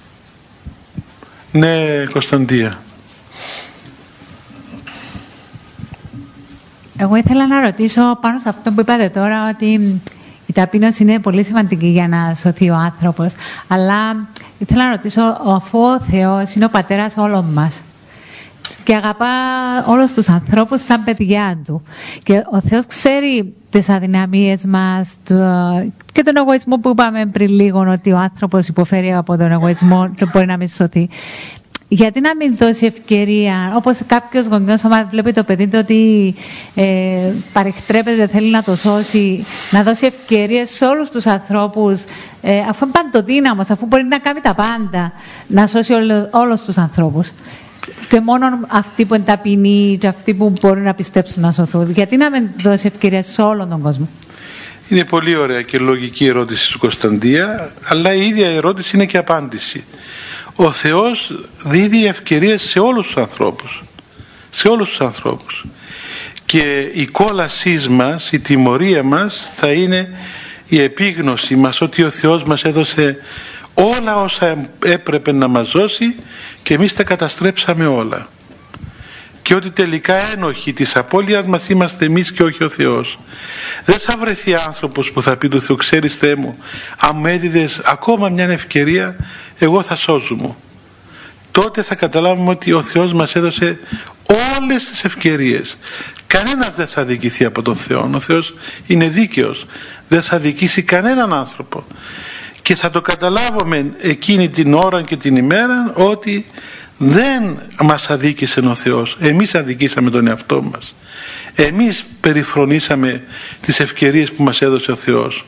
Ναι, Κωνσταντία. Εγώ ήθελα να ρωτήσω πάνω σε αυτό που είπατε τώρα, ότι η ταπείνωση είναι πολύ σημαντική για να σωθεί ο άνθρωπος, αλλά ήθελα να ρωτήσω, αφού ο Θεός είναι ο πατέρας όλων μας και αγαπά όλους τους ανθρώπους σαν παιδιά του και ο Θεός ξέρει τις αδυναμίες μας και τον εγωισμό που είπαμε πριν λίγο, ότι ο άνθρωπος υποφέρει από τον εγωισμό και μπορεί να μην σωθεί, γιατί να μην δώσει ευκαιρία, όπως κάποιος γονιός όταν βλέπει το παιδί του ότι ε, παρεκτρέπεται, θέλει να το σώσει, να δώσει ευκαιρίες σε όλους τους ανθρώπους, ε, αφού είναι παντοδύναμος, αφού μπορεί να κάνει τα πάντα, να σώσει όλο, όλους τους ανθρώπους. Και μόνο αυτοί που είναι ταπεινοί και αυτοί που μπορούν να πιστέψουν να σωθούν. Γιατί να μην δώσει ευκαιρία σε όλον τον κόσμο? Είναι πολύ ωραία και λογική ερώτηση του Κωνσταντία, αλλά η ίδια ερώτηση είναι και απάντηση. Ο Θεός δίδει ευκαιρίες σε όλους τους ανθρώπους. Σε όλους τους ανθρώπους. Και η κόλασή μας, η τιμωρία μας θα είναι η επίγνωση μας ότι ο Θεός μας έδωσε όλα όσα έπρεπε να μας δώσει και εμείς τα καταστρέψαμε όλα. Και ότι τελικά ένοχοι της απώλειας μας είμαστε εμείς και όχι ο Θεός. Δεν θα βρεθεί άνθρωπος που θα πει του Θεού, ξέρεις Θεέ μου, αν μου έδιδες ακόμα μια ευκαιρία, εγώ θα σώζομαι. Τότε θα καταλάβουμε ότι ο Θεός μας έδωσε όλες τις ευκαιρίες. Κανένας δεν θα δικηθεί από τον Θεό. Ο Θεός είναι δίκαιος. Δεν θα δικήσει κανέναν άνθρωπο. Και θα το καταλάβουμε εκείνη την ώρα και την ημέρα ότι δεν μας αδίκησε ο Θεός. Εμείς αδικήσαμε τον εαυτό μας. Εμείς περιφρονήσαμε τις ευκαιρίες που μας έδωσε ο Θεός.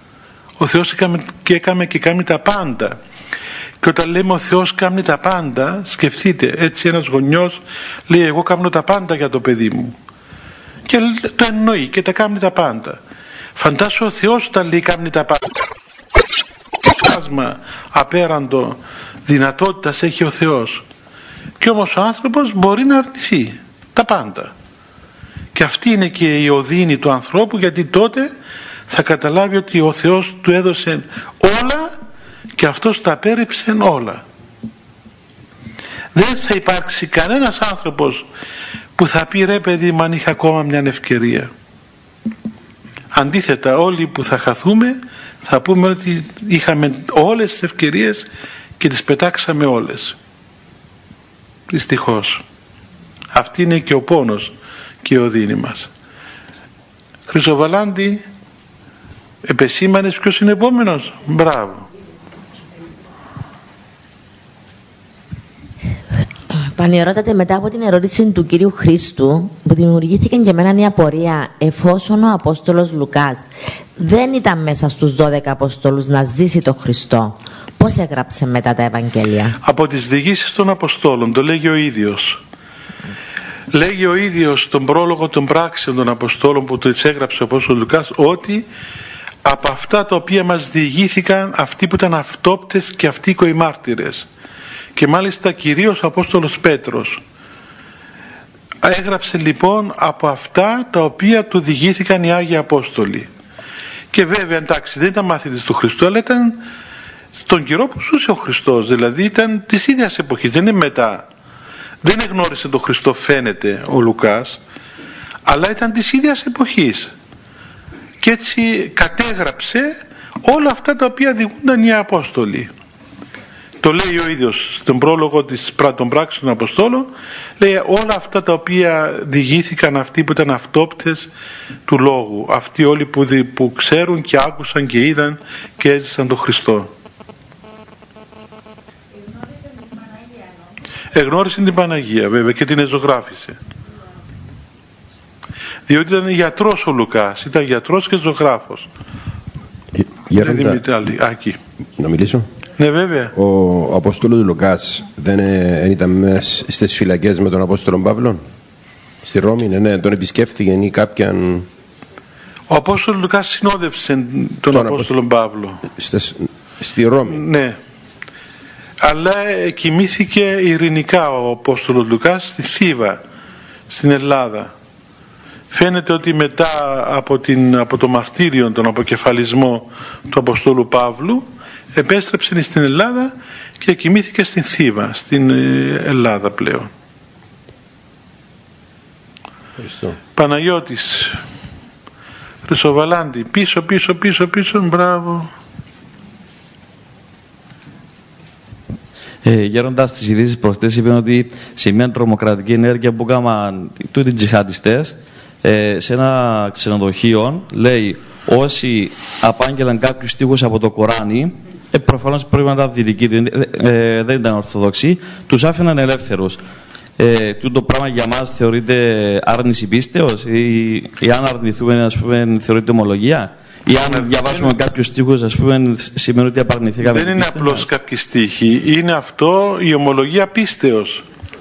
Ο Θεός έκαμε και έκαμε και κάνει τα πάντα. Και όταν λέμε ο Θεός κάνει τα πάντα, σκεφτείτε, έτσι ένας γονιός λέει εγώ κάνω τα πάντα για το παιδί μου. Και το εννοεί και τα κάνει τα πάντα. Φαντάσου ο Θεός όταν λέει κάνει τα πάντα. Φάσμα απέραντο δυνατότητας έχει ο Θεός. Και όμως ο άνθρωπος μπορεί να αρνηθεί τα πάντα. Και αυτή είναι και η οδύνη του ανθρώπου, γιατί τότε θα καταλάβει ότι ο Θεός του έδωσε όλα και αυτός τα απέρριψε όλα. Δεν θα υπάρξει κανένας άνθρωπος που θα πει ρε παιδί μου αν είχα ακόμα μια ευκαιρία. Αντίθετα όλοι που θα χαθούμε θα πούμε ότι είχαμε όλες τις ευκαιρίες και τις πετάξαμε όλες. Δυστυχώς. Αυτή είναι και ο πόνος και η οδύνη μας. Χρυσοβαλάντη, επεσήμανες ποιος είναι επόμενος? Μπράβο. Πανιερότατε, μετά από την ερώτηση του κύριου Χρήστου, που δημιουργήθηκε και εμένα μια απορία, εφόσον ο Απόστολος Λουκάς δεν ήταν μέσα στους δώδεκα Απόστολους να ζήσει τον Χριστό, πώς έγραψε μετά τα Ευαγγέλια? Από τις διηγήσεις των Αποστόλων, το λέγει ο ίδιος. Λέγει ο ίδιος στον πρόλογο των πράξεων των Αποστόλων που το έγραψε ο Απόστολος Λουκάς, ότι από αυτά τα οποία μας διηγήθηκαν αυτοί που ήταν αυτόπτες και αυτοί οι οικοημάρτυρες, και μάλιστα κυρίως ο Απόστολος Πέτρος έγραψε λοιπόν από αυτά τα οποία του διηγήθηκαν οι Άγιοι Απόστολοι. Και βέβαια, εντάξει, δεν ήταν μάθητης του Χριστού, αλλά ήταν στον καιρό που ζούσε ο Χριστός, δηλαδή ήταν της ίδιας εποχής, δεν είναι μετά. Δεν εγνώρισε τον Χριστό, φαίνεται, ο Λουκάς, αλλά ήταν της ίδιας εποχής. Και έτσι κατέγραψε όλα αυτά τα οποία διηγούνταν οι Απόστολοι. Το λέει ο ίδιος στον πρόλογο της, των πράξεων των Αποστόλων, λέει όλα αυτά τα οποία διηγήθηκαν αυτοί που ήταν αυτόπτες του Λόγου, αυτοί όλοι που, δι, που ξέρουν και άκουσαν και είδαν και έζησαν τον Χριστό. Εγνώρισε την Παναγία βέβαια και την εζωγράφησε. Διότι ήταν γιατρός ο Λουκάς, ήταν γιατρός και ζωγράφος. Γέροντα, να μιλήσω. Ναι, βέβαια. Ο Απόστολος Λουκάς δεν ε, ήταν μέσα στις φυλακές με τον Απόστολο Παύλο στη Ρώμη, ναι, ναι, τον επισκέφθηκε ή κάποιαν... Ο Απόστολος Λουκάς συνόδευσε τον, τον Απόστολο Παύλο στις, στη Ρώμη. Ναι, αλλά κοιμήθηκε ειρηνικά ο Απόστολος Λουκάς στη Θήβα, στην Ελλάδα. Φαίνεται ότι μετά από, την, από το μαρτύριο, τον αποκεφαλισμό του Αποστόλου Παύλου, επέστρεψε στην Ελλάδα και κοιμήθηκε στην Θήβα, στην Ελλάδα πλέον. Ευχαριστώ. Παναγιώτης Χρυσοβαλάντη, πίσω πίσω πίσω πίσω, μπράβο. Ε, Γέροντας, τις ειδήσεις προχτές είπαν ότι σε μια τρομοκρατική ενέργεια που έκαναν τούτοι τζιχαντιστές, ε, σε ένα ξενοδοχείο, λέει, όσοι απάγγελαν κάποιους στίχους από το Κοράνι, ε, προφανώς πρέπει να ήταν δυτικοί, ε, δεν ήταν ορθοδοξοί, τους άφηναν ελεύθερους. Ε, τούτο πράγμα για μας θεωρείται άρνηση πίστεως, ή, ή αν αρνηθούμε, ας πούμε, θεωρείται ομολογία, ή αν διαβάσουμε είναι... κάποιους στίχους, ας πούμε, σημαίνει ότι απαρνηθήκαμε. Δεν είναι απλώς μας. Κάποιοι στίχοι, είναι αυτό η ομολογία πίστεως.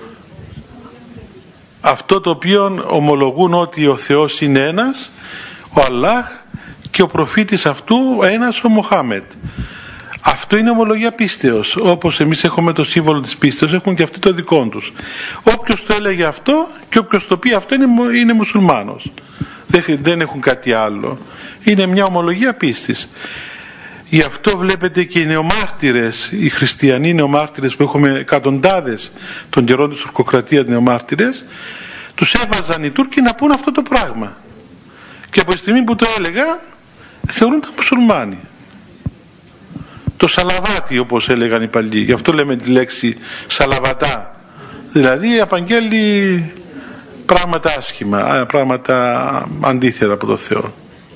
Αυτό το οποίο ομολογούν ότι ο Θεός είναι ένας, ο Αλλάχ, και ο προφήτης αυτού ένας, ο Μοχάμετ. Αυτό είναι ομολογία πίστεως. Όπως εμείς έχουμε το σύμβολο της πίστεως, έχουν και αυτοί το δικό τους. Όποιος το έλεγε αυτό και όποιος το πει αυτό είναι, είναι μουσουλμάνος. Δεν, δεν έχουν κάτι άλλο. Είναι μια ομολογία πίστης. Γι' αυτό βλέπετε και οι νεομάρτυρες, οι χριστιανοί νεομάρτυρες που έχουμε εκατοντάδες των καιρών της τουρκοκρατίας νεομάρτυρες, τους έβαζαν οι Τούρκοι να πούν αυτό το πράγμα. Και από τη στιγμή που το έλεγα, θεωρούνταν μουσουλμάνοι. Το σαλαβάτι, όπως έλεγαν οι παλιοί, γι' αυτό λέμε τη λέξη σαλαβατά, δηλαδή απαγγέλει πράγματα άσχημα, πράγματα αντίθετα από το Θεό.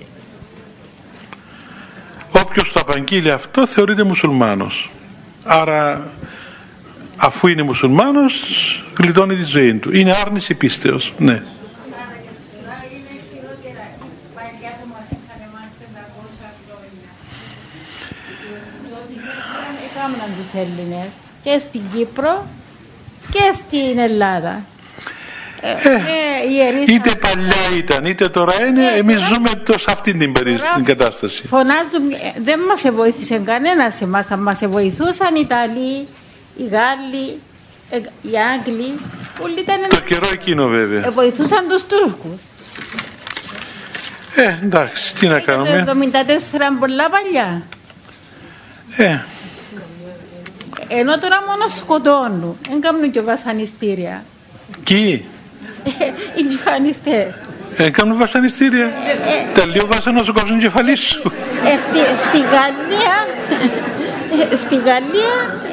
Όποιος το απαγγείλει αυτό θεωρείται μουσουλμάνος, άρα αφού είναι μουσουλμάνος γλιτώνει τη ζωή του. Είναι άρνηση πίστεως. Ναι. Έκαναν τους Έλληνες και στην Κύπρο και στην Ελλάδα. Ε, ε, είτε παλιά ήταν είτε τώρα είναι, ε, εμείς τώρα, ζούμε το, σε αυτήν την, περί, την κατάσταση. Φωνάζουν, δεν μας βοήθησε κανένας εμάς, αν μας βοηθούσαν οι Ιταλοί, οι Γάλλοι, οι Άγγλοι, όλοι ήταν... Το καιρό εκείνο βέβαια. Ε, βοηθούσαν τους Τούρκους. Ε, εντάξει, τι να κάνουμε. Το εβδομήντα τέσσερα πολλά παλιά. Ε. Ενώ τώρα μόνο σκοτώνουν, δεν κάνουν και βασανιστήρια. Ποιοι? Οι τζιχανιστές. Ε, κάνουν βασανιστήρια. Ε, Τα λίγο βάσανο σου κόψουν κεφαλή σου. Ε, στη, στη Γαλλία, ε, στη Γαλλία,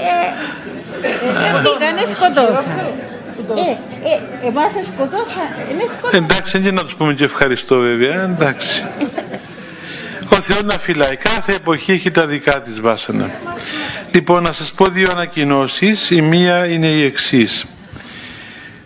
πήγανε σκοτώσαν. Ε, ε, εμάς σκοτώσαν. Εντάξει, δεν να τους πούμε και ευχαριστώ βέβαια, εντάξει. Ο Θεός να φυλάει, κάθε εποχή έχει τα δικά της βάσανα. Λοιπόν, να σας πω δύο ανακοινώσεις. Η μία είναι η εξής.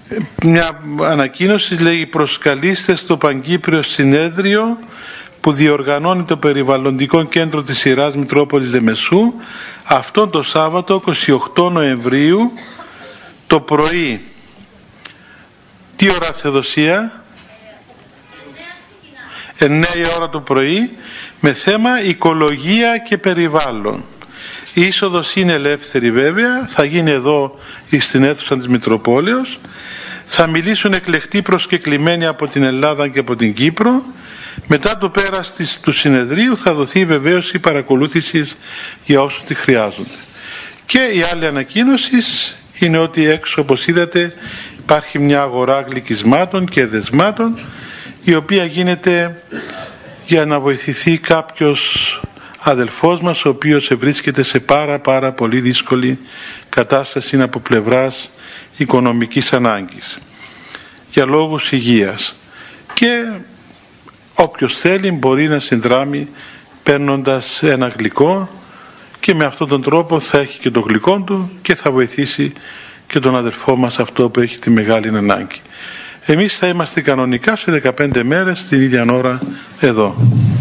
μια ανακοίνωση λέει: προσκαλείστε στο Παγκύπριο Συνέδριο που διοργανώνει το Περιβαλλοντικό Κέντρο της Ιεράς Μητρόπολης Λεμεσού αυτό το Σάββατο είκοσι οκτώ Νοεμβρίου το πρωί. Τι ώρα, Θεοδοσία? εννιά η ώρα το πρωί, με θέμα οικολογία και περιβάλλον. Η είσοδος είναι ελεύθερη βέβαια, θα γίνει εδώ στην αίθουσα της Μητροπόλεως. Θα μιλήσουν εκλεκτοί προσκεκλημένοι από την Ελλάδα και από την Κύπρο. Μετά το πέρας της, του συνεδρίου θα δοθεί βεβαίωση παρακολούθησης για όσους τη χρειάζονται. Και η άλλη ανακοίνωση είναι ότι έξω, όπως είδατε, υπάρχει μια αγορά γλυκισμάτων και δεσμάτων, η οποία γίνεται για να βοηθηθεί κάποιος αδελφός μας, ο οποίος βρίσκεται σε πάρα πάρα πολύ δύσκολη κατάσταση από πλευράς οικονομικής ανάγκης, για λόγους υγείας. Και όποιος θέλει μπορεί να συνδράμει παίρνοντας ένα γλυκό, και με αυτόν τον τρόπο θα έχει και το γλυκό του και θα βοηθήσει και τον αδελφό μας αυτό που έχει τη μεγάλη ανάγκη. Εμείς θα είμαστε κανονικά σε δεκαπέντε μέρες την ίδια ώρα εδώ.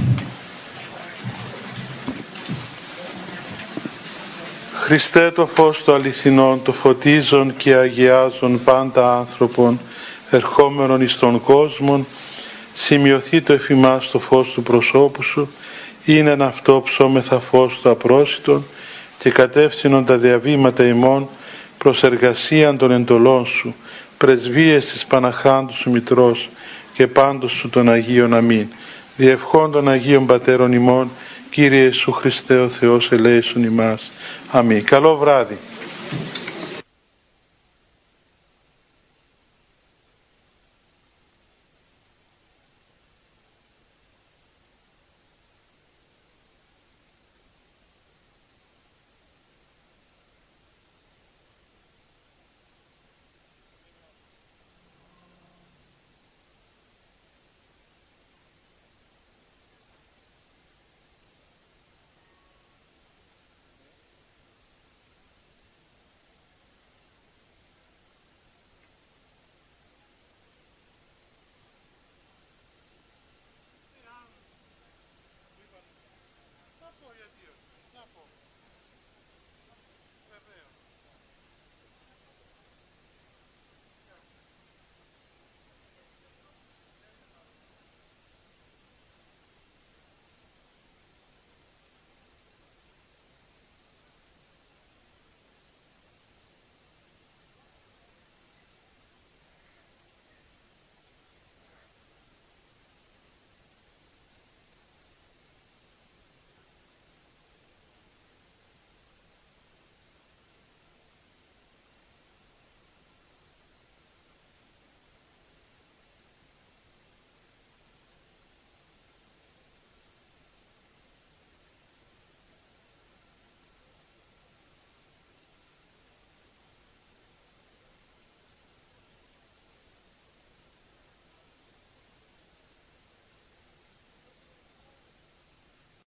Χριστέ, το φως του αληθινών, το φωτίζον και αγιάζον πάντα άνθρωπον, ερχόμενον εις τον κόσμο, σημειωθεί το εφημάς το φως του προσώπου σου, είναι ένα αυτό ψώμεθα φως του απρόσιτον και κατεύθυνον τα διαβήματα ημών προς εργασίαν των εντολών σου, πρεσβείες της Παναχράντου σου Μητρός και πάντως σου των Αγίων. Αμήν. Διευχών των Αγίων Πατέρων ημών, Κύριε Ιησού Χριστέ ο Θεός, ελέησον ημάς. Αμήν. Καλό βράδυ.